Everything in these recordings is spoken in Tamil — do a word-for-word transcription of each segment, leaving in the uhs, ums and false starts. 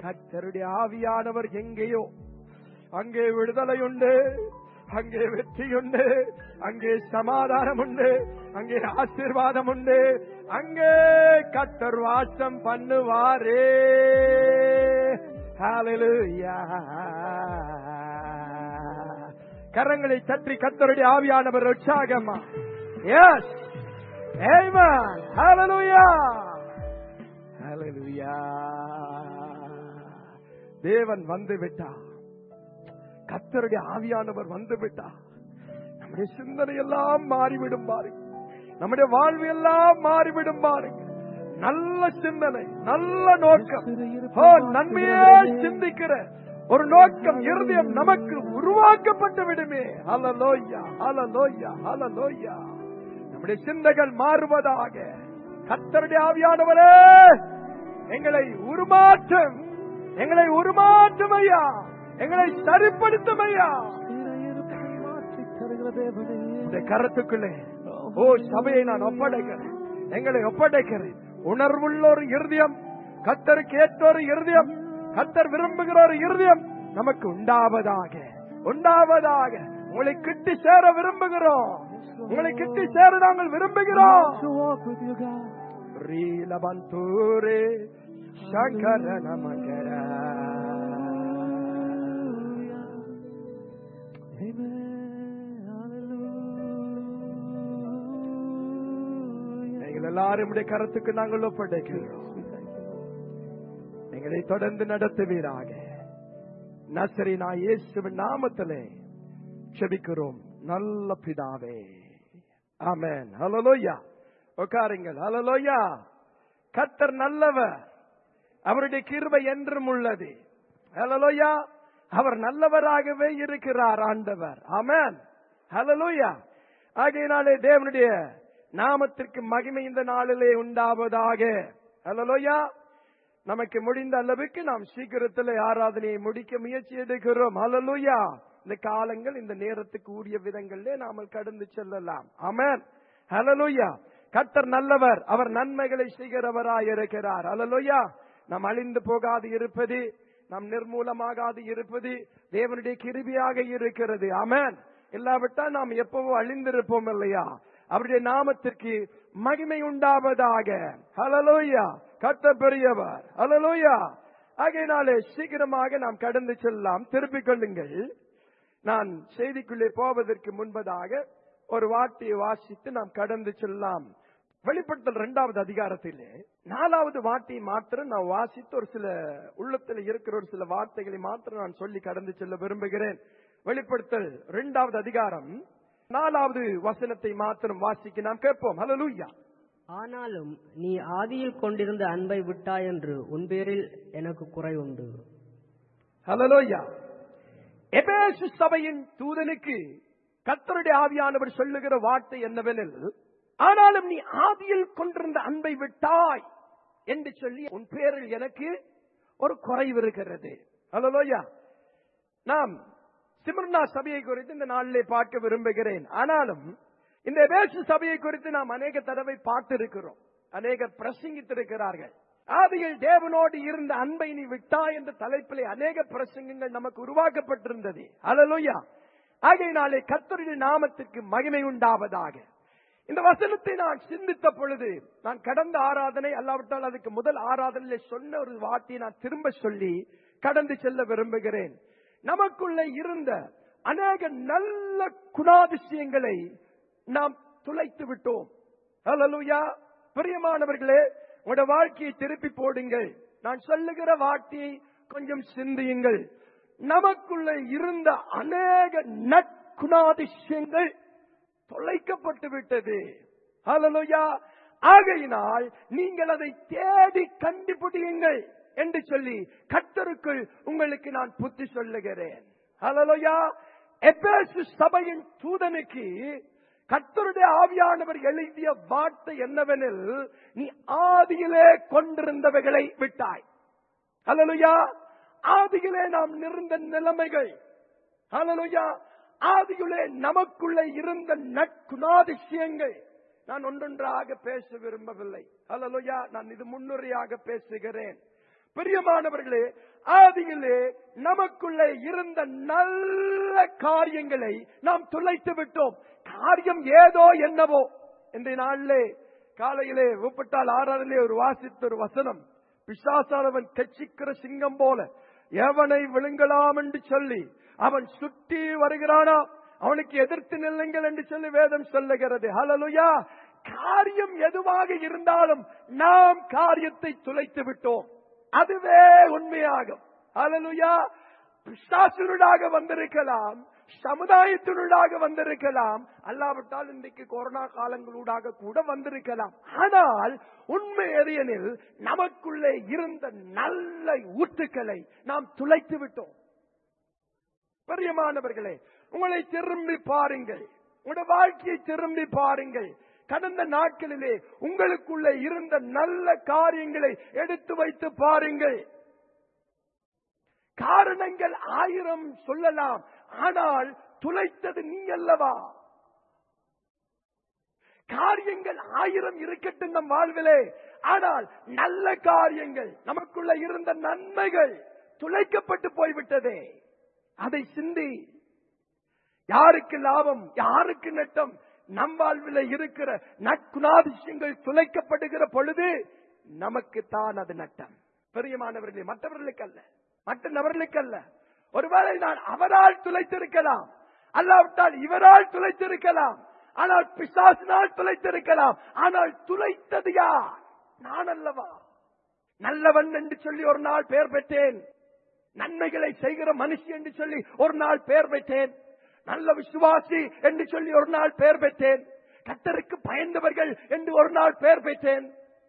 கர்த்தருடைய ஆவியானவர் எங்கேயோ அங்கே விடுதலை உண்டு, அங்கே வெற்றி உண்டு, அங்கே சமாதானம் உண்டு, அங்கே ஆசீர்வாதம் உண்டு, அங்கே கர்த்தர் வாசம் பண்ணுவாரே. ஹல்லேலூயா. கரங்களை தட்டி கர்த்தருடைய ஆவியானவர் உற்சாகமா. எஸ், ஆமென். ஹல்லேலூயா, ஹல்லேலூயா. தேவன் வந்து விட்டார், கர்த்தருடைய ஆவியானவர் வந்து விட்டார். நம்முடைய சிந்தனை எல்லாம் மாறிவிடும் பாருங்க, நம்முடைய வாழ்வு எல்லாம் மாறிவிடும் பாருங்க. நல்ல சிந்தனை, நல்ல நோக்கம், நன்மையே சிந்திக்கிற ஒரு நோக்கம் இருதயம் நமக்கு உருவாக்கப்பட்டு விடுமே. ஹல்லேலூயா, ஹல்லேலூயா, ஹல்லேலூயா. நம்முடைய சிந்தைகள் மாறுவதாக. கர்த்தருடைய ஆவியானவரே எங்களை உருமாற்றும், எங்களை உருமாற்றும் ஐயா, எங்களை சரிப்படுத்தும் ஐயா. இந்த கருத்துக்குள்ளே ஓ சபையை நான் ஒப்படைக்கிறேன், எங்களை ஒப்படைக்கிறேன். உணர்வுள்ள ஒரு இருதயம், கர்த்தருக்கு ஏற்ற ஒரு இருதயம், கர்த்தர் விரும்புகிற ஒரு இருதயம் நமக்கு உண்டாவதாக, உண்டாவதாக. உங்களை கிட்டி சேர விரும்புகிறோம், உங்களை கிட்டி சேர நாங்கள் விரும்புகிறோம். ரீலபந்தூரே சங்கர நமகர. எங்கள் எல்லாரும் கருத்துக்கு நாங்கள் ஒப்படைக்கிறோம். எங்களை தொடர்ந்து நடத்துவீராக. நசரீனா இயேசுவின் நாமத்திலே ஜெபிக்கிறோம் நல்ல பிதாவே, ஆமென். ஹல்லேலூயா. உட்காருங்கள். ஹல்லேலூயா. கர்த்தர் நல்லவர், அவருடைய கிருபை என்றும் உள்ளது. ஹல்லேலூயா. அவர் நல்லவராகவே இருக்கிறார் ஆண்டவர். ஆமென். ஹல்லேலூயா. ஆகையினாலே தேவனுடைய நாமத்திற்கு மகிமை இந்த நாளிலே உண்டாவதாக. ஹல்லேலூயா. நமக்கு முடிந்த அளவுக்கு நாம் சீக்கிரத்தில் ஆராதனையை முடிக்க முயற்சி எடுக்கிறோம். ஹல்லேலூயா. இந்த காலங்கள் இந்த நேரத்துக்கு உரிய விதங்களிலே நாம கடந்து செல்லலாம். ஆமென். ஹல்லேலூயா. கர்த்தர் நல்லவர், அவர் நன்மைகளை செய்கிறவராய் இருக்கிறார். ஹல்லேலூயா. நாம் அழிந்து போகாது இருப்பது, நாம் நிர்மூலமாகாது இருப்பது தேவனுடைய கிருபையாக இருக்கிறது. ஆமென். இல்லாவிட்டால் நாம் எப்பவோ அழிந்திருப்போம் இல்லையா? அவருடைய நாமத்திற்கு மகிமை உண்டாவதாக. ஹல்லேலூயா. கர்த்தர் பெரியவர். ஹல்லேலூயா. ஆகையினாலே சீக்கிரமாக நாம் கடந்து செல்லலாம். திருப்பிக் கொள்ளுங்கள். நான் செய்திக்குள்ளே போவதற்கு முன்பதாக ஒரு வார்த்தையை வாசித்து நாம் கடந்து செல்லலாம். வெளிப்படுத்தல் இரண்டாவது அதிகாரத்திலே நாலாவது வார்த்தையை மாத்திரம் நான் வாசித்து ஒரு சில உள்ளத்தில் இருக்கிற ஒரு சில வார்த்தைகளை மாத்திரம் நான் சொல்லி கடந்து செல்ல விரும்புகிறேன். வெளிப்படுத்தல் இரண்டாவது அதிகாரம் நாலாவது வசனத்தை மாத்திரம் வாசிக்க நாம் கேட்போம். ஹல்லேலூயா. ஆனாலும் நீ ஆதியில் கொண்டிருந்த அன்பை விட்டாய் என்று உன் பேரில் எனக்கு குறை உண்டு. ஹல்லேலூயா. எபேசு சபையின் தூதனுக்கு கர்த்தருடைய ஆவியானவர் சொல்லுகிற வார்த்தை என்னவெனில், ஆனாலும் நீ ஆதியில் கொண்டிருந்த அன்பை விட்டாய் என்று சொல்லி உன் பேரில் எனக்கு ஒரு குறைவு இருக்கிறது. ஹல்லேலூயா. நாம் சிமர்னா சபையை குறித்து இந்த நாளிலே பார்க்க விரும்புகிறேன். ஆனாலும் இந்த எபேசு சபையை குறித்து நாம் அநேக தடவை பார்த்திருக்கிறோம், அநேகர் பிரசங்கித்திருக்கிறார்கள். ஆதியில் தேவனோடு இருந்த அன்பை நீ விட்டாய் என்ற தலைப்பிலே அநேக பிரசங்கங்கள் நமக்கு உருவாக்கப்பட்டிருந்தது. ஹல்லேலூயா. ஆகையினாலே கர்த்தருடைய நாமத்திற்கு மகிமை உண்டாவதாக. இந்த வசனத்தை நான் சிந்தித்த பொழுது, நான் கடந்த ஆராதனை அல்லாவிட்டால் அதுக்கு முதல் ஆராதனையிலே சொன்ன ஒரு வார்த்தையை நான் திரும்ப சொல்லி கடந்து செல்ல விரும்புகிறேன். நமக்குள்ள இருந்த அநேக நல்ல குணாதிசயங்களை நாம் துளைத்து விட்டோம். ஹல்லேலூயா. பிரியமானவர்களே, உங்களுடைய வாழ்க்கையை திருப்பி போடுங்கள். நான் சொல்லுகிற வார்த்தையை கொஞ்சம் சிந்தியுங்கள். நமக்குள்ள இருந்த அநேக நற்குணாதிசயங்கள் தொலைக்கப்பட்டு விட்டது. ஹல்லேலூயா. ஆகையினால் நீங்கள் அதை தேடி கண்டுபிடியுங்கள் என்று சொல்லி கர்த்தருக்குள் உங்களுக்கு நான் புத்தி சொல்லுகிறேன். ஹல்லேலூயா. எபேசு சபையின் தூதனுக்கு கர்த்தருடைய ஆவியானவர் எழுதிய வார்த்தை என்னவெனில், நீ ஆதியிலே கொண்டிருந்தவைகளை விட்டாய். ஹல்லேலூயா. ஆதியிலே நாம் இருந்த நிலைமைகள், ஹல்லேலூயா, ஆதியிலே நமக்குள்ளே இருந்த நற்குணாதிசயங்கள், நான் ஒன்றொன்றாக பேச விரும்பவில்லை. ஹல்லேலூயா. நான் இது முன்னுரையாக பேசுகிறேன். பிரியமானவர்களே, ஆதியிலே நமக்குள்ளே இருந்த நல்ல காரியங்களை நாம் துளைத்து விட்டோம். காரியம் ஏதோ என்னவோ. இன்றைய நாளிலே காலையிலே உப்பட்டால் ஆறாறிலே ஒரு வாசித்த ஒரு வசனம், பிசாசானவன் கட்சிக்கிற சிங்கம் போல எவனை விழுங்கலாம் என்று சொல்லி அவன் சுற்றி வருகிறானா, அவனுக்கு எதிர்த்து நில்லுங்கள் என்று சொல்லி வேதம் சொல்லுகிறது. ஹல்லேலூயா. காரியம் எதுவாக இருந்தாலும் நாம் காரியத்தை துளைத்து விட்டோம். அதுவே உண்மையாகும். ஹல்லேலூயா. பிசாசுருடாக வந்திருக்கலாம், சமுதாயத்தினூடாக வந்திருக்கலாம், அல்லாவிட்டால் இன்றைக்கு கொரோனா காலங்களூடாக கூட வந்திருக்கலாம். ஆனால் உண்மை எரியனில் நமக்குள்ளே இருந்த நல்ல ஊற்றுக்களை நாம் துளைத்து விட்டோம். பிரியமானவர்களே, உங்களை திரும்பி பாருங்கள், உங்களுடைய வாழ்க்கையை திரும்பி பாருங்கள். கடந்த நாட்களிலே உங்களுக்குள்ளே இருந்த நல்ல காரியங்களை எடுத்து வைத்து பாருங்கள். காரணங்கள் ஆயிரம் சொல்லலாம், ஆனால் துளைத்தது நீ அல்லவா? காரியங்கள் ஆயிரம் இருக்கட்டும் நம் வாழ்விலே, ஆனால் நல்ல காரியங்கள், நமக்குள்ள இருந்த நன்மைகள் துளைக்கப்பட்டு போய்விட்டதே. அதை சிந்தி. யாருக்கு லாபம், யாருக்கு நட்டம்? நம் வாழ்வில் இருக்கிற நற்குணாதிசயங்கள் துளைக்கப்படுகிற பொழுது நமக்கு தான் அது நட்டம். பெரியமானவர்களே, மற்றவர்களுக்கு அல்ல, மற்ற நபர்களுக்கு அல்ல. ஒருவேளை நான் அவரால் துளைத்திருக்கலாம், அல்லாவிட்டால் இவரால் துளைத்திருக்கலாம், ஆனால் பிசாசினால் துளைத்திருக்கலாம். ஆனால் துளைத்தது யார்? நான் அல்லவா? நல்லவன் என்று சொல்லி ஒரு நாள் பெயர் பெற்றேன், நன்மைகளை செய்கிற மனுஷி என்று சொல்லி ஒரு நாள் பெயர் பெற்றேன், நல்ல விசுவாசி என்று சொல்லி ஒரு நாள் பெயர் பெற்றேன், கர்த்தருக்கு பயந்தவர்கள் என்று ஒரு நாள் பெயர் பெற்றேன்,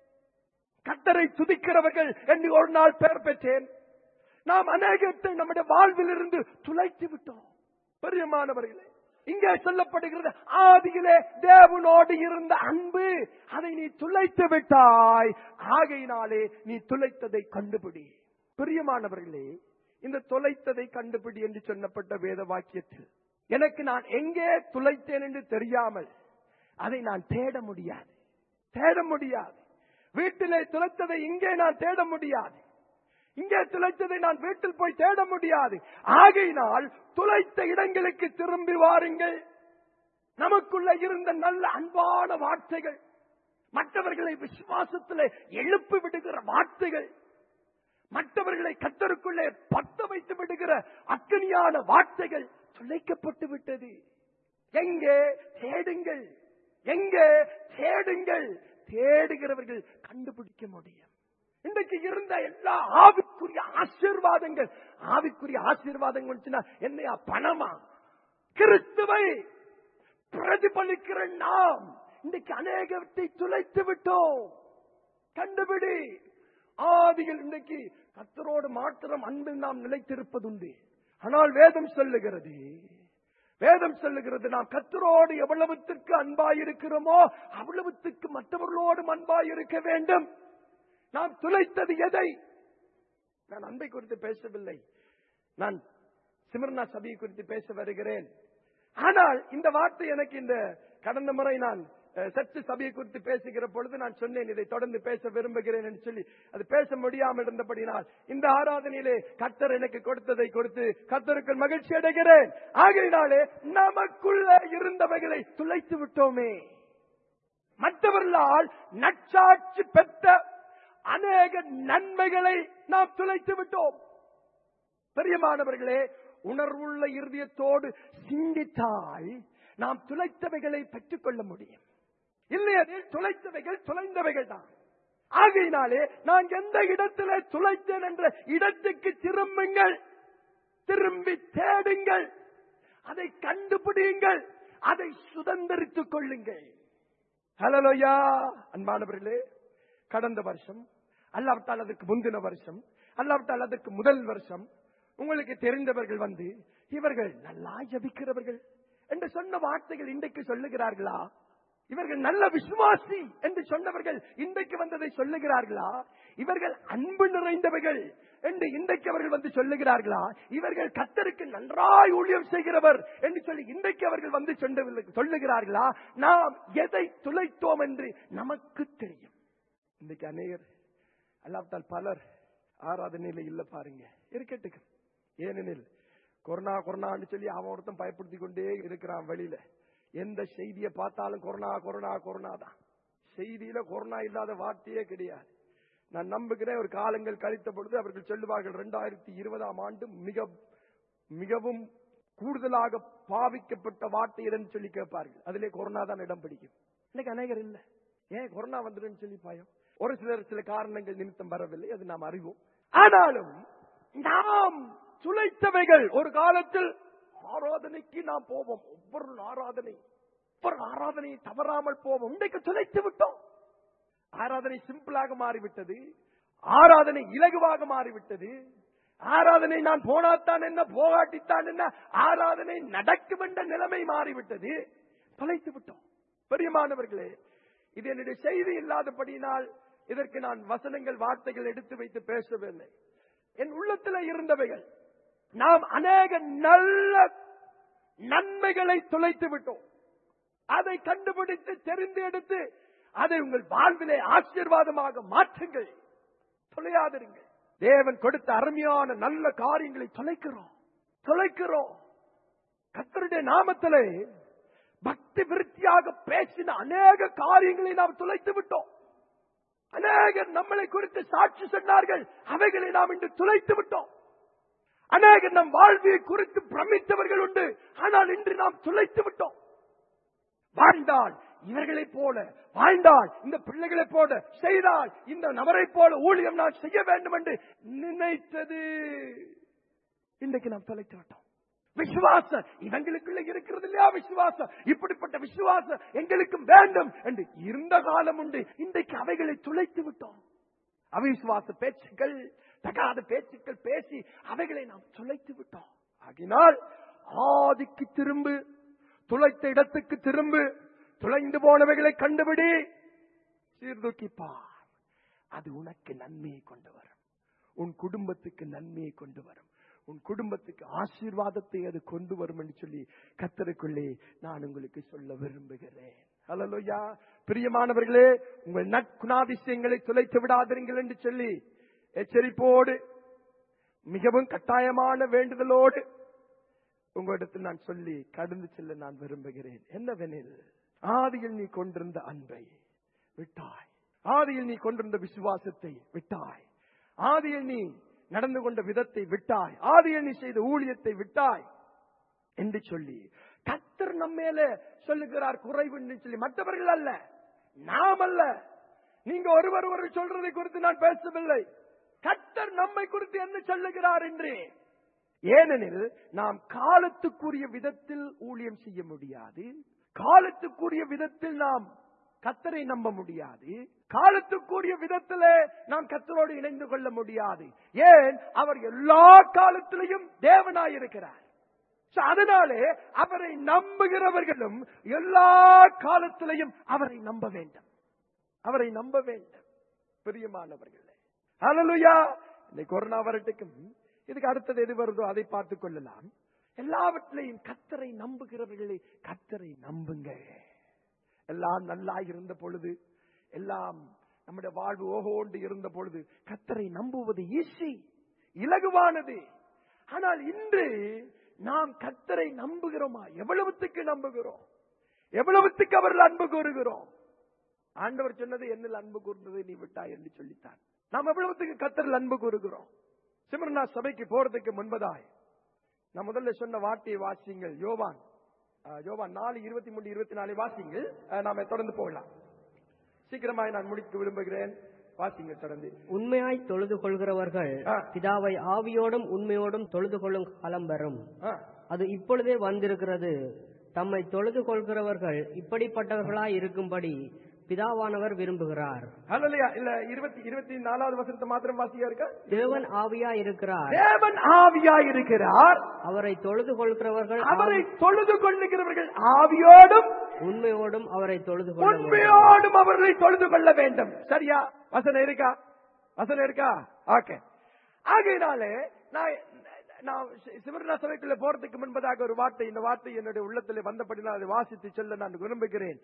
கர்த்தரை துதிக்கிறவர்கள் என்று ஒரு நாள் பெயர் பெற்றேன். நாம் அநேகத்தை நம்முடைய வாழ்வில் இருந்து துளைத்து விட்டோம். பிரியமானவர்களே, இங்கே சொல்லப்படுகிறது, ஆதியிலே தேவனோடு இருந்த அன்பு, அதை நீ துளைத்து விட்டாய், ஆகையினாலே நீ துளைத்ததை கண்டுபிடி. பிரியமானவர்களே, இந்த துளைத்ததை கண்டுபிடி என்று சொல்லப்பட்ட வேத வாக்கியத்தில் எனக்கு நான் எங்கே துளைத்தேன் என்று தெரியாமல் அதை நான் தேட முடியாது, தேட முடியாது. வீட்டிலே துளைத்ததை இங்கே நான் தேட முடியாது, இங்கே துளைத்ததை நான் வீட்டில் போய் தேட முடியாது. ஆகையினால் துளைத்த இடங்களுக்கு திரும்பி வாருங்கள். நமக்குள்ள இருந்த நல்ல அன்பான வார்த்தைகள், மற்றவர்களை விசுவாசத்திலே எழுப்பி விடுகிற வார்த்தைகள், மற்றவர்களை கர்த்தருக்குள்ளே பத்த வைத்து விடுகிற அக்கினியான வார்த்தைகள் துளைக்கப்பட்டு விட்டது. எங்கே தேடுங்கள், எங்கே தேடுங்கள். தேடுகிறவர்கள் கண்டுபிடிக்க முடியும். இன்றைக்கு இருந்த எல்லா ஆவிக்குரிய ஆசீர்வாதங்கள், ஆவிக்குரிய ஆசீர்வாதங்கள் என்னையா பணமா? கிறிஸ்துவை பிரதிபலிக்கிற நாம் இன்றைக்கு அநேகத்தை துளைத்து விட்டோம். கண்டுபிடி. ஆதியில் இன்றைக்கு கர்த்தரோடு மாத்திரம் அன்பில் நாம் நிலைத்திருப்பதுண்டு. ஆனால் வேதம் சொல்லுகிறது, வேதம் சொல்லுகிறது நாம் கர்த்தரோடு எவ்வளவுத்திற்கு அன்பாயிருக்கிறோமோ அவ்வளவுத்திற்கு மற்றவர்களோடும் அன்பாயிருக்க வேண்டும். நாம் துளைத்தது எதை? நான் அன்பை குறித்து பேசவில்லை, நான் சிமர்னா சபையை குறித்து பேச வருகிறேன். ஆனால் இந்த வார்த்தை எனக்கு இந்த கடந்த முறை நான் சர்ச்சை சபையை குறித்து பேசுகிற பொழுது நான் சொன்னேன், இதை தொடர்ந்து பேச விரும்புகிறேன் என்று சொல்லி அது பேச முடியாமல் இருந்தபடினால் இந்த ஆராதனையிலே கர்த்தர் எனக்கு கொடுத்ததை கொடுத்து கர்த்தருக்கு மகிழ்ச்சி அடைகிறேன். ஆகையினாலே நமக்குள்ள இருந்தவைகளை துளைத்து விட்டோமே. மற்றவர்களால் நற்சாட்சி பெற்ற அநேக நன்மைகளை நாம் துளைத்து விட்டோம். பிரியமானவர்களே, உணர்வுள்ள இருதயத்தோடு சிந்தித்தால் நாம் துளைத்தவைகளை பெற்றுக் கொள்ள முடியும். இல்லையெனில் துளைத்தவைகள் துளைந்தவைகள் தான். ஆகையினாலே நான் எந்த இடத்திலே துளைத்தேன் என்ற இடத்துக்கு திரும்புங்கள், திரும்பி தேடுங்கள், அதை கண்டுபிடியுங்கள், அதை சுதந்திரித்துக் கொள்ளுங்கள். ஹல்லேலூயா. அன்பானவர்களே, கடந்த வருஷம் அல்லாவிட்டால் அதற்கு முந்தின வருஷம் அல்லாவிட்டால் அதற்கு முதல் வருஷம் உங்களுக்கு தெரிந்தவர்கள் வந்து இவர்கள் நல்லா ஜபிக்கிறவர்கள் என்று சொன்ன வார்த்தைகள் இன்றைக்கு சொல்லுகிறார்களா? இவர்கள் நல்ல விசுவாசி என்று சொன்னவர்கள் இன்றைக்கு வந்ததை சொல்லுகிறார்களா? இவர்கள் அன்பு நிறைந்தவர்கள் என்று இன்றைக்கு அவர்கள் வந்து சொல்லுகிறார்களா? இவர்கள் கர்த்தருக்கு நன்றாய் ஊழியம் செய்கிறவர் என்று சொல்லி இன்றைக்கு அவர்கள் வந்து சொல்லுகிறார்களா? நாம் எதை துளைத்தோம் என்று நமக்கு தெரியும். இன்றைக்கு அநேகர் அல்லாவிட்டால் பலர் ஆராதனையில இல்ல பாருங்க, இருக்கட்டுக்கு. ஏனெனில் கொரோனா கொரோனான்னு சொல்லி அவன் ஒருத்தன் பயப்படுத்தி கொண்டே இருக்கிறான் வெளியில. எந்த செய்தியை பார்த்தாலும் கொரோனா கொரோனா கொரோனா தான். செய்தியில கொரோனா இல்லாத வார்த்தையே கிடையாது. நான் நம்புகிறேன் ஒரு காலங்கள் கழித்த பொழுது அவர்கள் சொல்லுவார்கள் இரண்டாயிரத்தி இருபதாம் ஆண்டு மிக மிகவும் கூடுதலாக பாவிக்கப்பட்ட வார்த்தை எதுன்னு சொல்லி கேட்பார்கள். அதிலே கொரோனா தான் இடம் பிடிக்கும். இன்னைக்கு அநேகர் இல்ல. ஏன் கொரோனா வந்துடும் சொல்லி பாயம். ஒரு சிலர் சில காரணங்கள் நிமித்தம் வரவில்லை, அது நாம் அறிவோம். ஆனாலும் நாம் சுளைத்தவைகள் ஒரு காலத்தில் ஆராதனைக்கு நாம் போவோம். ஒவ்வொரு ஆராதனை ஒவ்வொரு ஆராதனையை தவறாமல் போவோம். இன்றைக்கு சுளைத்து விட்டோம். ஆராதனை சிம்பிளாக மாறிவிட்டது. ஆராதனை இலகுவாக மாறிவிட்டது. ஆராதனை நான் போனாத்தான் என்ன, போகாட்டித்தான் என்ன, ஆராதனை நடக்கும் என்ற நிலைமை மாறிவிட்டது. தொலைத்து விட்டோம். பிரியமானவர்களே, இது என்னுடைய செய்தி இல்லாதபடியினால் இதற்கு நான் வசனங்கள் வார்த்தைகள் எடுத்து வைத்து பேசவில்லை. என் உள்ளத்தில் இருந்தவைகள். நாம் அநேக நல்ல நன்மைகளை தொலைத்து விட்டோம். அதை கண்டுபிடித்து தெரிந்து எடுத்து அதை உங்கள் வாழ்விலே ஆசீர்வாதமாக மாற்றுங்கள். தொலையாதிருங்கள். தேவன் கொடுத்த அருமையான நல்ல காரியங்களை தொலைக்கிறோம் தொலைக்கிறோம் கர்த்தருடைய நாமத்திலே பக்தி விருத்தியாக பேசின அநேக காரியங்களை நாம் தொலைத்து விட்டோம். அநேகர் நம்மளை குறித்து சாட்சி சொன்னார்கள், அவைகளை நாம் இன்று தொலைத்து விட்டோம். அநேகர் நம் வாழ்வியை குறித்து பிரமித்தவர்கள் உண்டு, ஆனால் இன்று நாம் தொலைத்து விட்டோம். வாழ்ந்தால் இவர்களை போல, வாழ்ந்தால் இந்த பிள்ளைகளை போல, செய்தால் இந்த நபரை போல ஊழியம் நான் செய்ய வேண்டும் என்று நினைத்தது இன்றைக்கு நாம் தொலைத்து விட்டோம். விசுவாசம் இவங்களுக்குள்ள இருக்கிறது இல்லையா, விசுவாசம், இப்படிப்பட்ட விசுவாசம் எங்களுக்கும் வேண்டும் என்று இருந்த காலம் உண்டு. இன்றைக்கு அவைகளை துளைத்து விட்டோம். அவிசுவாச பேச்சுக்கள், தகாத பேச்சுக்கள் பேசி அவைகளை நாம் துளைத்து விட்டோம். ஆகினால் ஆதிக்கு திரும்பு, துளைத்த இடத்துக்கு திரும்பு, துளைந்து போனவைகளை கண்டுபிடி, சீர்தூக்கிப்பார். அது உனக்கு நன்மையை கொண்டு வரும், உன் குடும்பத்துக்கு நன்மையை கொண்டு வரும், உன் குடும்பத்துக்கு ஆசீர்வாதத்தை அது கொண்டு வரும் என்று சொல்லி கர்த்தருக்குள்ளே நான் உங்களுக்கு சொல்ல விரும்புகிறேன். ஹல்லேலூயா. பிரியமானவர்களே, உங்கள் நற்குணாதிசயங்களை துளைத்து விடாதீர்கள் என்று சொல்லி எச்சரிப்போடு, மிகவும் கட்டாயமான வேண்டுதலோடு உங்களிடத்தில் நான் சொல்லி கடந்து செல்ல நான் விரும்புகிறேன். என்னவெனில், ஆதியில் நீ கொண்டிருந்த அன்பை விட்டாய், ஆதியில் நீ கொண்டிருந்த விசுவாசத்தை விட்டாய், ஆதியில் நீ நடந்து கொண்ட விதத்தை விட்டாய், ஆதியில் நீ செய்த ஊழியத்தை விட்டாய் என்று சொல்லி கர்த்தர் நம்மேல சொல்லுகிறார் குறைவு என்று சொல்லி. மற்றவர்கள் அல்ல, நாம் அல்ல. நீங்க ஒருவர் ஒரு சொல்றதை குறித்து நான் பேசவில்லை. கர்த்தர் நம்மை குறித்து என்ன சொல்லுகிறார் என்று. ஏனெனில் நாம் காலத்துக்குரிய விதத்தில் ஊழியம் செய்ய முடியாது, காலத்துக்குரிய விதத்தில் நாம் கர்த்தரை நம்ப முடியாது, காலத்துக்குரிய விதத்திலே நாம் கர்த்தரோடு இணைந்து கொள்ள முடியாது. ஏன்? அவர் எல்லா காலத்திலையும் தேவனாயிருக்கிறார். அதனாலே அவரை நம்புகிறவர்களும் எல்லா காலத்திலையும் அவரை நம்ப வேண்டும், அவரை நம்ப வேண்டும். பிரியமானவர்களே, ஹல்லேலூயா. இந்த கொரோனா வரட்டுக்கும் இதுக்கு அடுத்தது எது வருதோ அதை பார்த்துக் கொள்ளலாம். எல்லாவற்றிலையும் கர்த்தரை நம்புகிறவர்களை கர்த்தரை நம்புங்க. எல்லாம் நல்லா இருந்த பொழுது, எல்லாம் நம்முடைய வாழ்வு ஓகோண்டு இருந்த பொழுது கர்த்தரை நம்புவது ஈஸி, இலகுவானது. ஆனால் இன்று நாம் கர்த்தரை நம்புகிறோமா? எவ்வளவுத்துக்கு நம்புகிறோம்? எவ்வளவுத்துக்கு அவர்கள் அன்பு கூறுகிறோம்? ஆண்டவர் சொன்னது, என்னில் அன்பு கூர்ந்ததை நீ விட்டாய் என்று சொல்லித்தான். நாம் எவ்வளவுத்துக்கு கர்த்தரில் அன்பு கூறுகிறோம்? சிமர்னா சபைக்கு போறதுக்கு முன்பதாய் நான் முதல்ல சொன்ன வார்த்தையை வாசிங்கள். யோவான் யோவான் நாலு இருபத்தி மூன்று இருபத்தி நாலு வாசிங்கள். நாம தொடர்ந்து போகலாம். சீக்கிரமாய் நான் முடிக்க விரும்புகிறேன். வாசிங்கள் தொடர்ந்து. உண்மையாய் தொழுது கொள்கிறவர்கள் பிதாவை ஆவியோடும் உண்மையோடும் தொழுது கொள்ளும் காலம் வரும், அது இப்பொழுதே வந்திருக்கிறது. தம்மை தொழுது கொள்கிறவர்கள் இப்படிப்பட்டவர்களாய் இருக்கும்படி பிதாவானவர் விரும்புகிறார். ஹல்லேலூயா. இல்ல இருபத்தி இருபத்தி நாலாவது வசனத்தை மாத்திரம் வாசியா இருக்க. தேவன் ஆவியா இருக்கிறார், தேவன் ஆவியா இருக்கிறார். அவரை தொழுது கொள்கிறவர்கள் அவரை தொழுது கொள்ளுகிறவர்கள் ஆவியோடும் உண்மையோடும் அவரை தொழுது கொள்ள உண்மையோடும் அவர்களை தொழுது கொள்ள வேண்டும். சரியா? வசனம் இருக்கா? வசனம் இருக்கா? ஓகே. ஆகையினாலே நான் நான் சிமர்னா சபைக்குள்ள போறதுக்கு முன்பதாக ஒரு வார்த்தை, இந்த வார்த்தை என்னுடைய உள்ளத்தில் வந்தபடினால் அதை வாசித்து சொல்ல நான் விரும்புகிறேன்.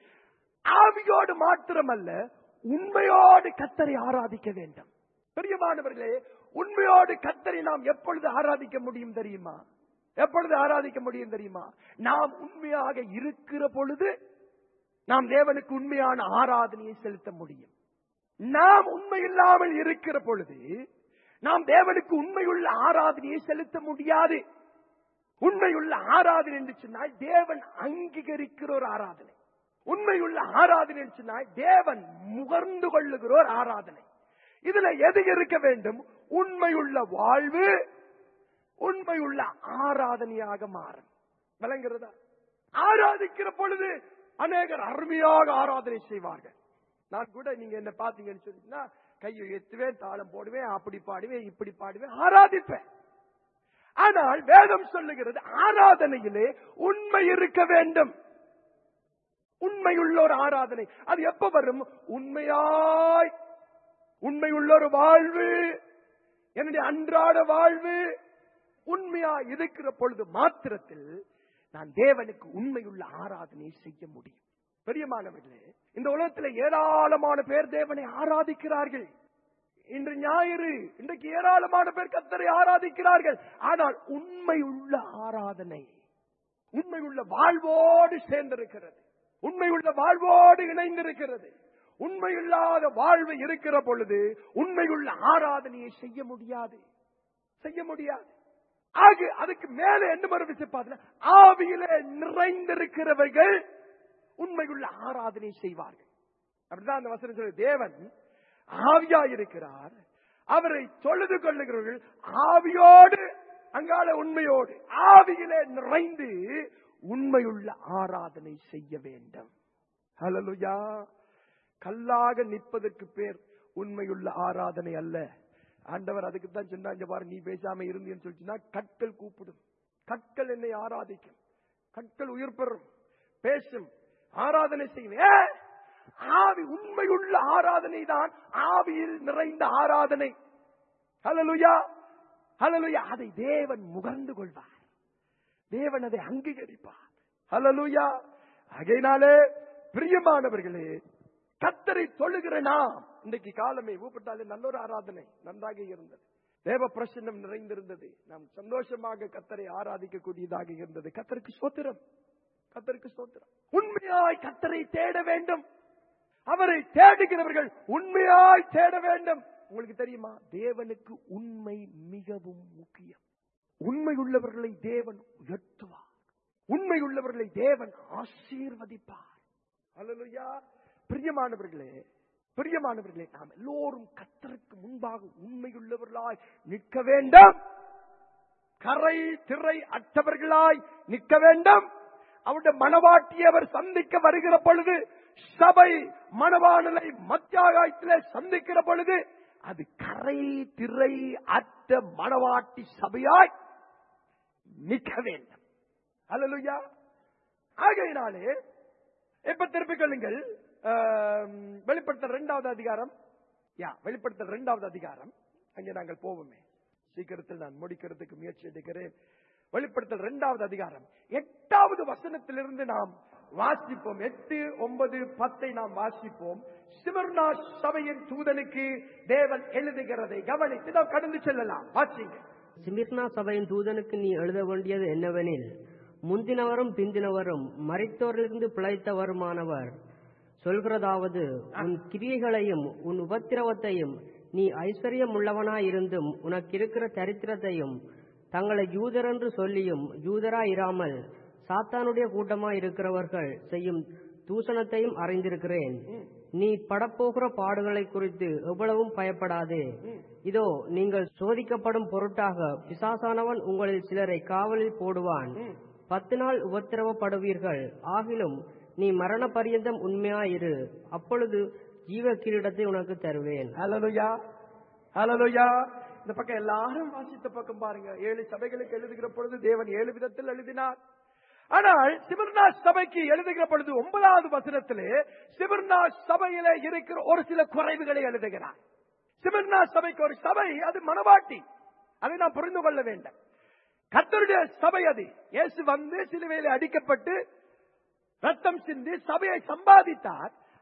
ஆவியோடு மாத்திரமல்ல, உண்மையோடு கர்த்தரை ஆராதிக்க வேண்டும். பிரியமானவர்களே, உண்மையோடு கர்த்தரை நாம் எப்பொழுது ஆராதிக்க முடியும் தெரியுமா? எப்பொழுது ஆராதிக்க முடியும் தெரியுமா? நாம் உண்மையாக இருக்கிற பொழுது நாம் தேவனுக்கு உண்மையான ஆராதனையை செலுத்த முடியும். நாம் உண்மை இல்லாமல் இருக்கிற பொழுது நாம் தேவனுக்கு உண்மையுள்ள ஆராதனையை செலுத்த முடியாது. உண்மையுள்ள ஆராதனை என்று சொன்னால் தேவன் அங்கீகரிக்கிற ஒரு ஆராதனை. உண்மையுள்ள ஆராதனை என்று சொன்னால் தேவன் முகர்ந்து கொள்ளுகிற ஒரு ஆராதனை. இதுல எது இருக்க வேண்டும்? உண்மையுள்ள வாழ்வு உண்மையுள்ள ஆராதனையாக மாறும். விளங்குகிறதா? ஆராதிக்கிற பொழுது அநேகர் அருமையாக ஆராதனை செய்வார்கள். நான் கூட நீங்க என்ன பாத்தீங்கன்னு சொன்னா கையை எத்துவேன், தாளம் போடுவேன், அப்படி பாடுவேன், இப்படி பாடுவேன், ஆராதிப்பேன். ஆனால் வேதம் சொல்லுகிறது ஆராதனையிலே உண்மை இருக்க வேண்டும். உண்மையுள்ள ஒரு ஆராதனை. அது எப்ப வரும்? உண்மையாய் உண்மையுள்ள ஒரு வாழ்வு, என்னுடைய அன்றாட வாழ்வு உண்மையா இருக்கிற பொழுது மாத்திரத்தில் நான் தேவனுக்கு உண்மையுள்ள ஆராதனை செய்ய முடியும். பெரியமானவர்களே, இந்த உலகத்தில் ஏராளமான பேர் தேவனை ஆராதிக்கிறார்கள். இன்று ஞாயிறு, இன்றைக்கு ஏராளமான பேர் கர்த்தரை ஆராதிக்கிறார்கள். ஆனால் உண்மையுள்ள ஆராதனை உண்மையுள்ள வாழ்வோடு சேர்ந்திருக்கிறது, உண்மையுள்ள வாழ்வோடு இணைந்திருக்கிறது. உண்மையில்லாத வாழ்வு இருக்கிற பொழுது உண்மையுள்ள ஆராதனையை செய்ய முடியாது செய்ய முடியாது ஆக அதுக்கு மேலே என்ன மறுவிச்சு ஆவியிலே நிறைந்திருக்கிறவர்கள் உண்மையுள்ள ஆராதனை செய்வார்கள். அப்படிதான் அந்த வசனம் சொல்லு. தேவன் ஆவியாயிருக்கிறார், அவரை தொழுது கொள்ளுகிறவர்கள் ஆவியோடு அங்கால உண்மையோடு ஆவியிலே நிறைந்து உண்மையுள்ள ஆராதனை செய்ய வேண்டும். ஹல்லேலூயா. கல்லாக நிற்பதற்கு பேர் உண்மையுள்ள ஆராதனை அல்ல. ஆண்டவர் அதுக்கு தான் சொன்னா, பாரு நீ பேசாம இருந்தேன்னு சொல்லிச்சுன்னா கற்கள் கூப்பிடும், கற்கள் என்னை ஆராதிக்கும், கற்கள் உயிர் பெறும், பேசும், ஆராதனை செய்வேன். ஆவி உண்மையுள்ள ஆராதனை தான் ஆவியில் நிறைந்த ஆராதனை. ஹல்லேலூயா ஹல்லேலூயா. அதை தேவன் முகர்ந்து கொள்வார், தேவன் அதை அங்கீகரிப்பார். ஹல்லேலூயா. ஆகையினாலே பிரியமானவர்களே, கர்த்தரை தொழுகிற நாம் இன்றைக்கு காலமே ஊப்பட்டாலே நல்ல ஒரு ஆராதனை நன்றாக இருந்தது, தேவ பிரசன்னம் நிறைந்திருந்தது, நாம் சந்தோஷமாக கர்த்தரை ஆராதிக்க கூடியதாக இருந்தது. கர்த்தருக்கு ஸ்தோத்திரம், கர்த்தருக்கு ஸ்தோத்திரம். உண்மையாய் கர்த்தரை தேட வேண்டும். அவரை தேடுகிறவர்கள் உண்மையாய் தேட வேண்டும். உங்களுக்கு தெரியுமா, தேவனுக்கு உண்மை மிகவும் முக்கியம். உண்மை உள்ளவர்களை தேவன் உயர்த்துவார், உண்மை உள்ளவர்களை தேவன் ஆசீர்வதிப்பார். அல்லேலூயா. பிரியமானவர்களே, பிரியமானவர்களே, நாம் எல்லோரும் கர்த்தருக்கு முன்பாக உண்மையுள்ளவர்களாய் நிற்க வேண்டும். கரை திரை அற்றவர்களாய் நிற்க வேண்டும். அவருடைய மணவாட்டியை அவர் சந்திக்க வருகிற பொழுது, சபை மணவாளனை மத்தியாகாயத்திலே சந்திக்கிற பொழுது அது கரை திரை அற்ற மணவாட்டி சபையாய் நிற்க வேண்டும். அல்லேலூயா. ஆகையினாலே எப்ப திருப்பிக் கொள்ளுங்கள், வெளிப்படுத்தல் இரண்டாவது அதிகாரம், யா வெளிப்படுத்தல் இரண்டாவது அதிகாரம், அங்கே நாங்கள் போவோமே, சீக்கிரத்தில் நான் முடிக்கிறதுக்கு முயற்சி எடுக்கிறேன். வெளிப்படுத்தல் இரண்டாவது அதிகாரம் எட்டாவது வசனத்திலிருந்து நாம் வாசிப்போம். எட்டு ஒன்பது பத்தை நாம் வாசிப்போம். சிமர்னா சபையின் தூதனுக்கு தேவன் எழுதுகிறதை கவனித்து நாம் கடந்து செல்லலாம். வாசிங்க. சிமிர்னா சபையின் தூதனுக்கு நீ எழுத வேண்டியது என்னவெனில், முந்தினவரும் பிந்தினவரும் மரித்தோரிலிருந்து பிழைத்தவருமானவர் சொல்கிறதாவது, உன் கிரியைகளையும் உன் உபத்திரவத்தையும் நீ ஐஸ்வர்யம் உள்ளவனாயிருந்தும் உனக்கு இருக்கிற சரித்திரத்தையும் தங்களை யூதர் என்று சொல்லியும் யூதராய் இராமல் சாத்தானுடைய கூட்டமாய் இருக்கிறவர்கள் செய்யும் தூஷணத்தையும் அறிந்திருக்கிறேன். நீ படப்போகிற பாடுகளை குறித்து எவ்வளவும் பயப்படாதே. இதோ நீங்கள் சோதிக்கப்படும் பொருட்டாக பிசாசானவன் உங்களில் சிலரை காவலில் போடுவான். பத்து நாள் உபத்திரவப்படுவீர்கள். ஆகிலும் நீ மரண பரியந்தம் உண்மையாயிரு, அப்பொழுது ஜீவ கிரீடத்தை உனக்கு தருவேன். ஹல்லேலூயா ஹல்லேலூயா. இந்த பக்கம் எல்லாரும் வாசித்த பக்கம் பாருங்க. ஏழு சபைகளுக்கு எழுதுகிற பொழுது தேவன் ஏழு விதத்தில் எழுதினார். ஆனால் சிமிர்னா சபைக்கு எழுதுகிற பொழுது ஒன்பதாவது வசனத்திலே சிமிர்னா சபையிலே இருக்கிற ஒரு சில குறைவுகளை எழுதுகிறார். சிமிர்னா சபைக்கு ஒரு சபை, அது மணவாட்டி, அதை நாம் புரிந்து கொள்ள வேண்டும். கர்த்தருடைய சபை அது. இயேசு வந்து சிலுவையில் அடிக்கப்பட்டு ரத்தம் சிந்தி சபையை சம்பாதித்தார்.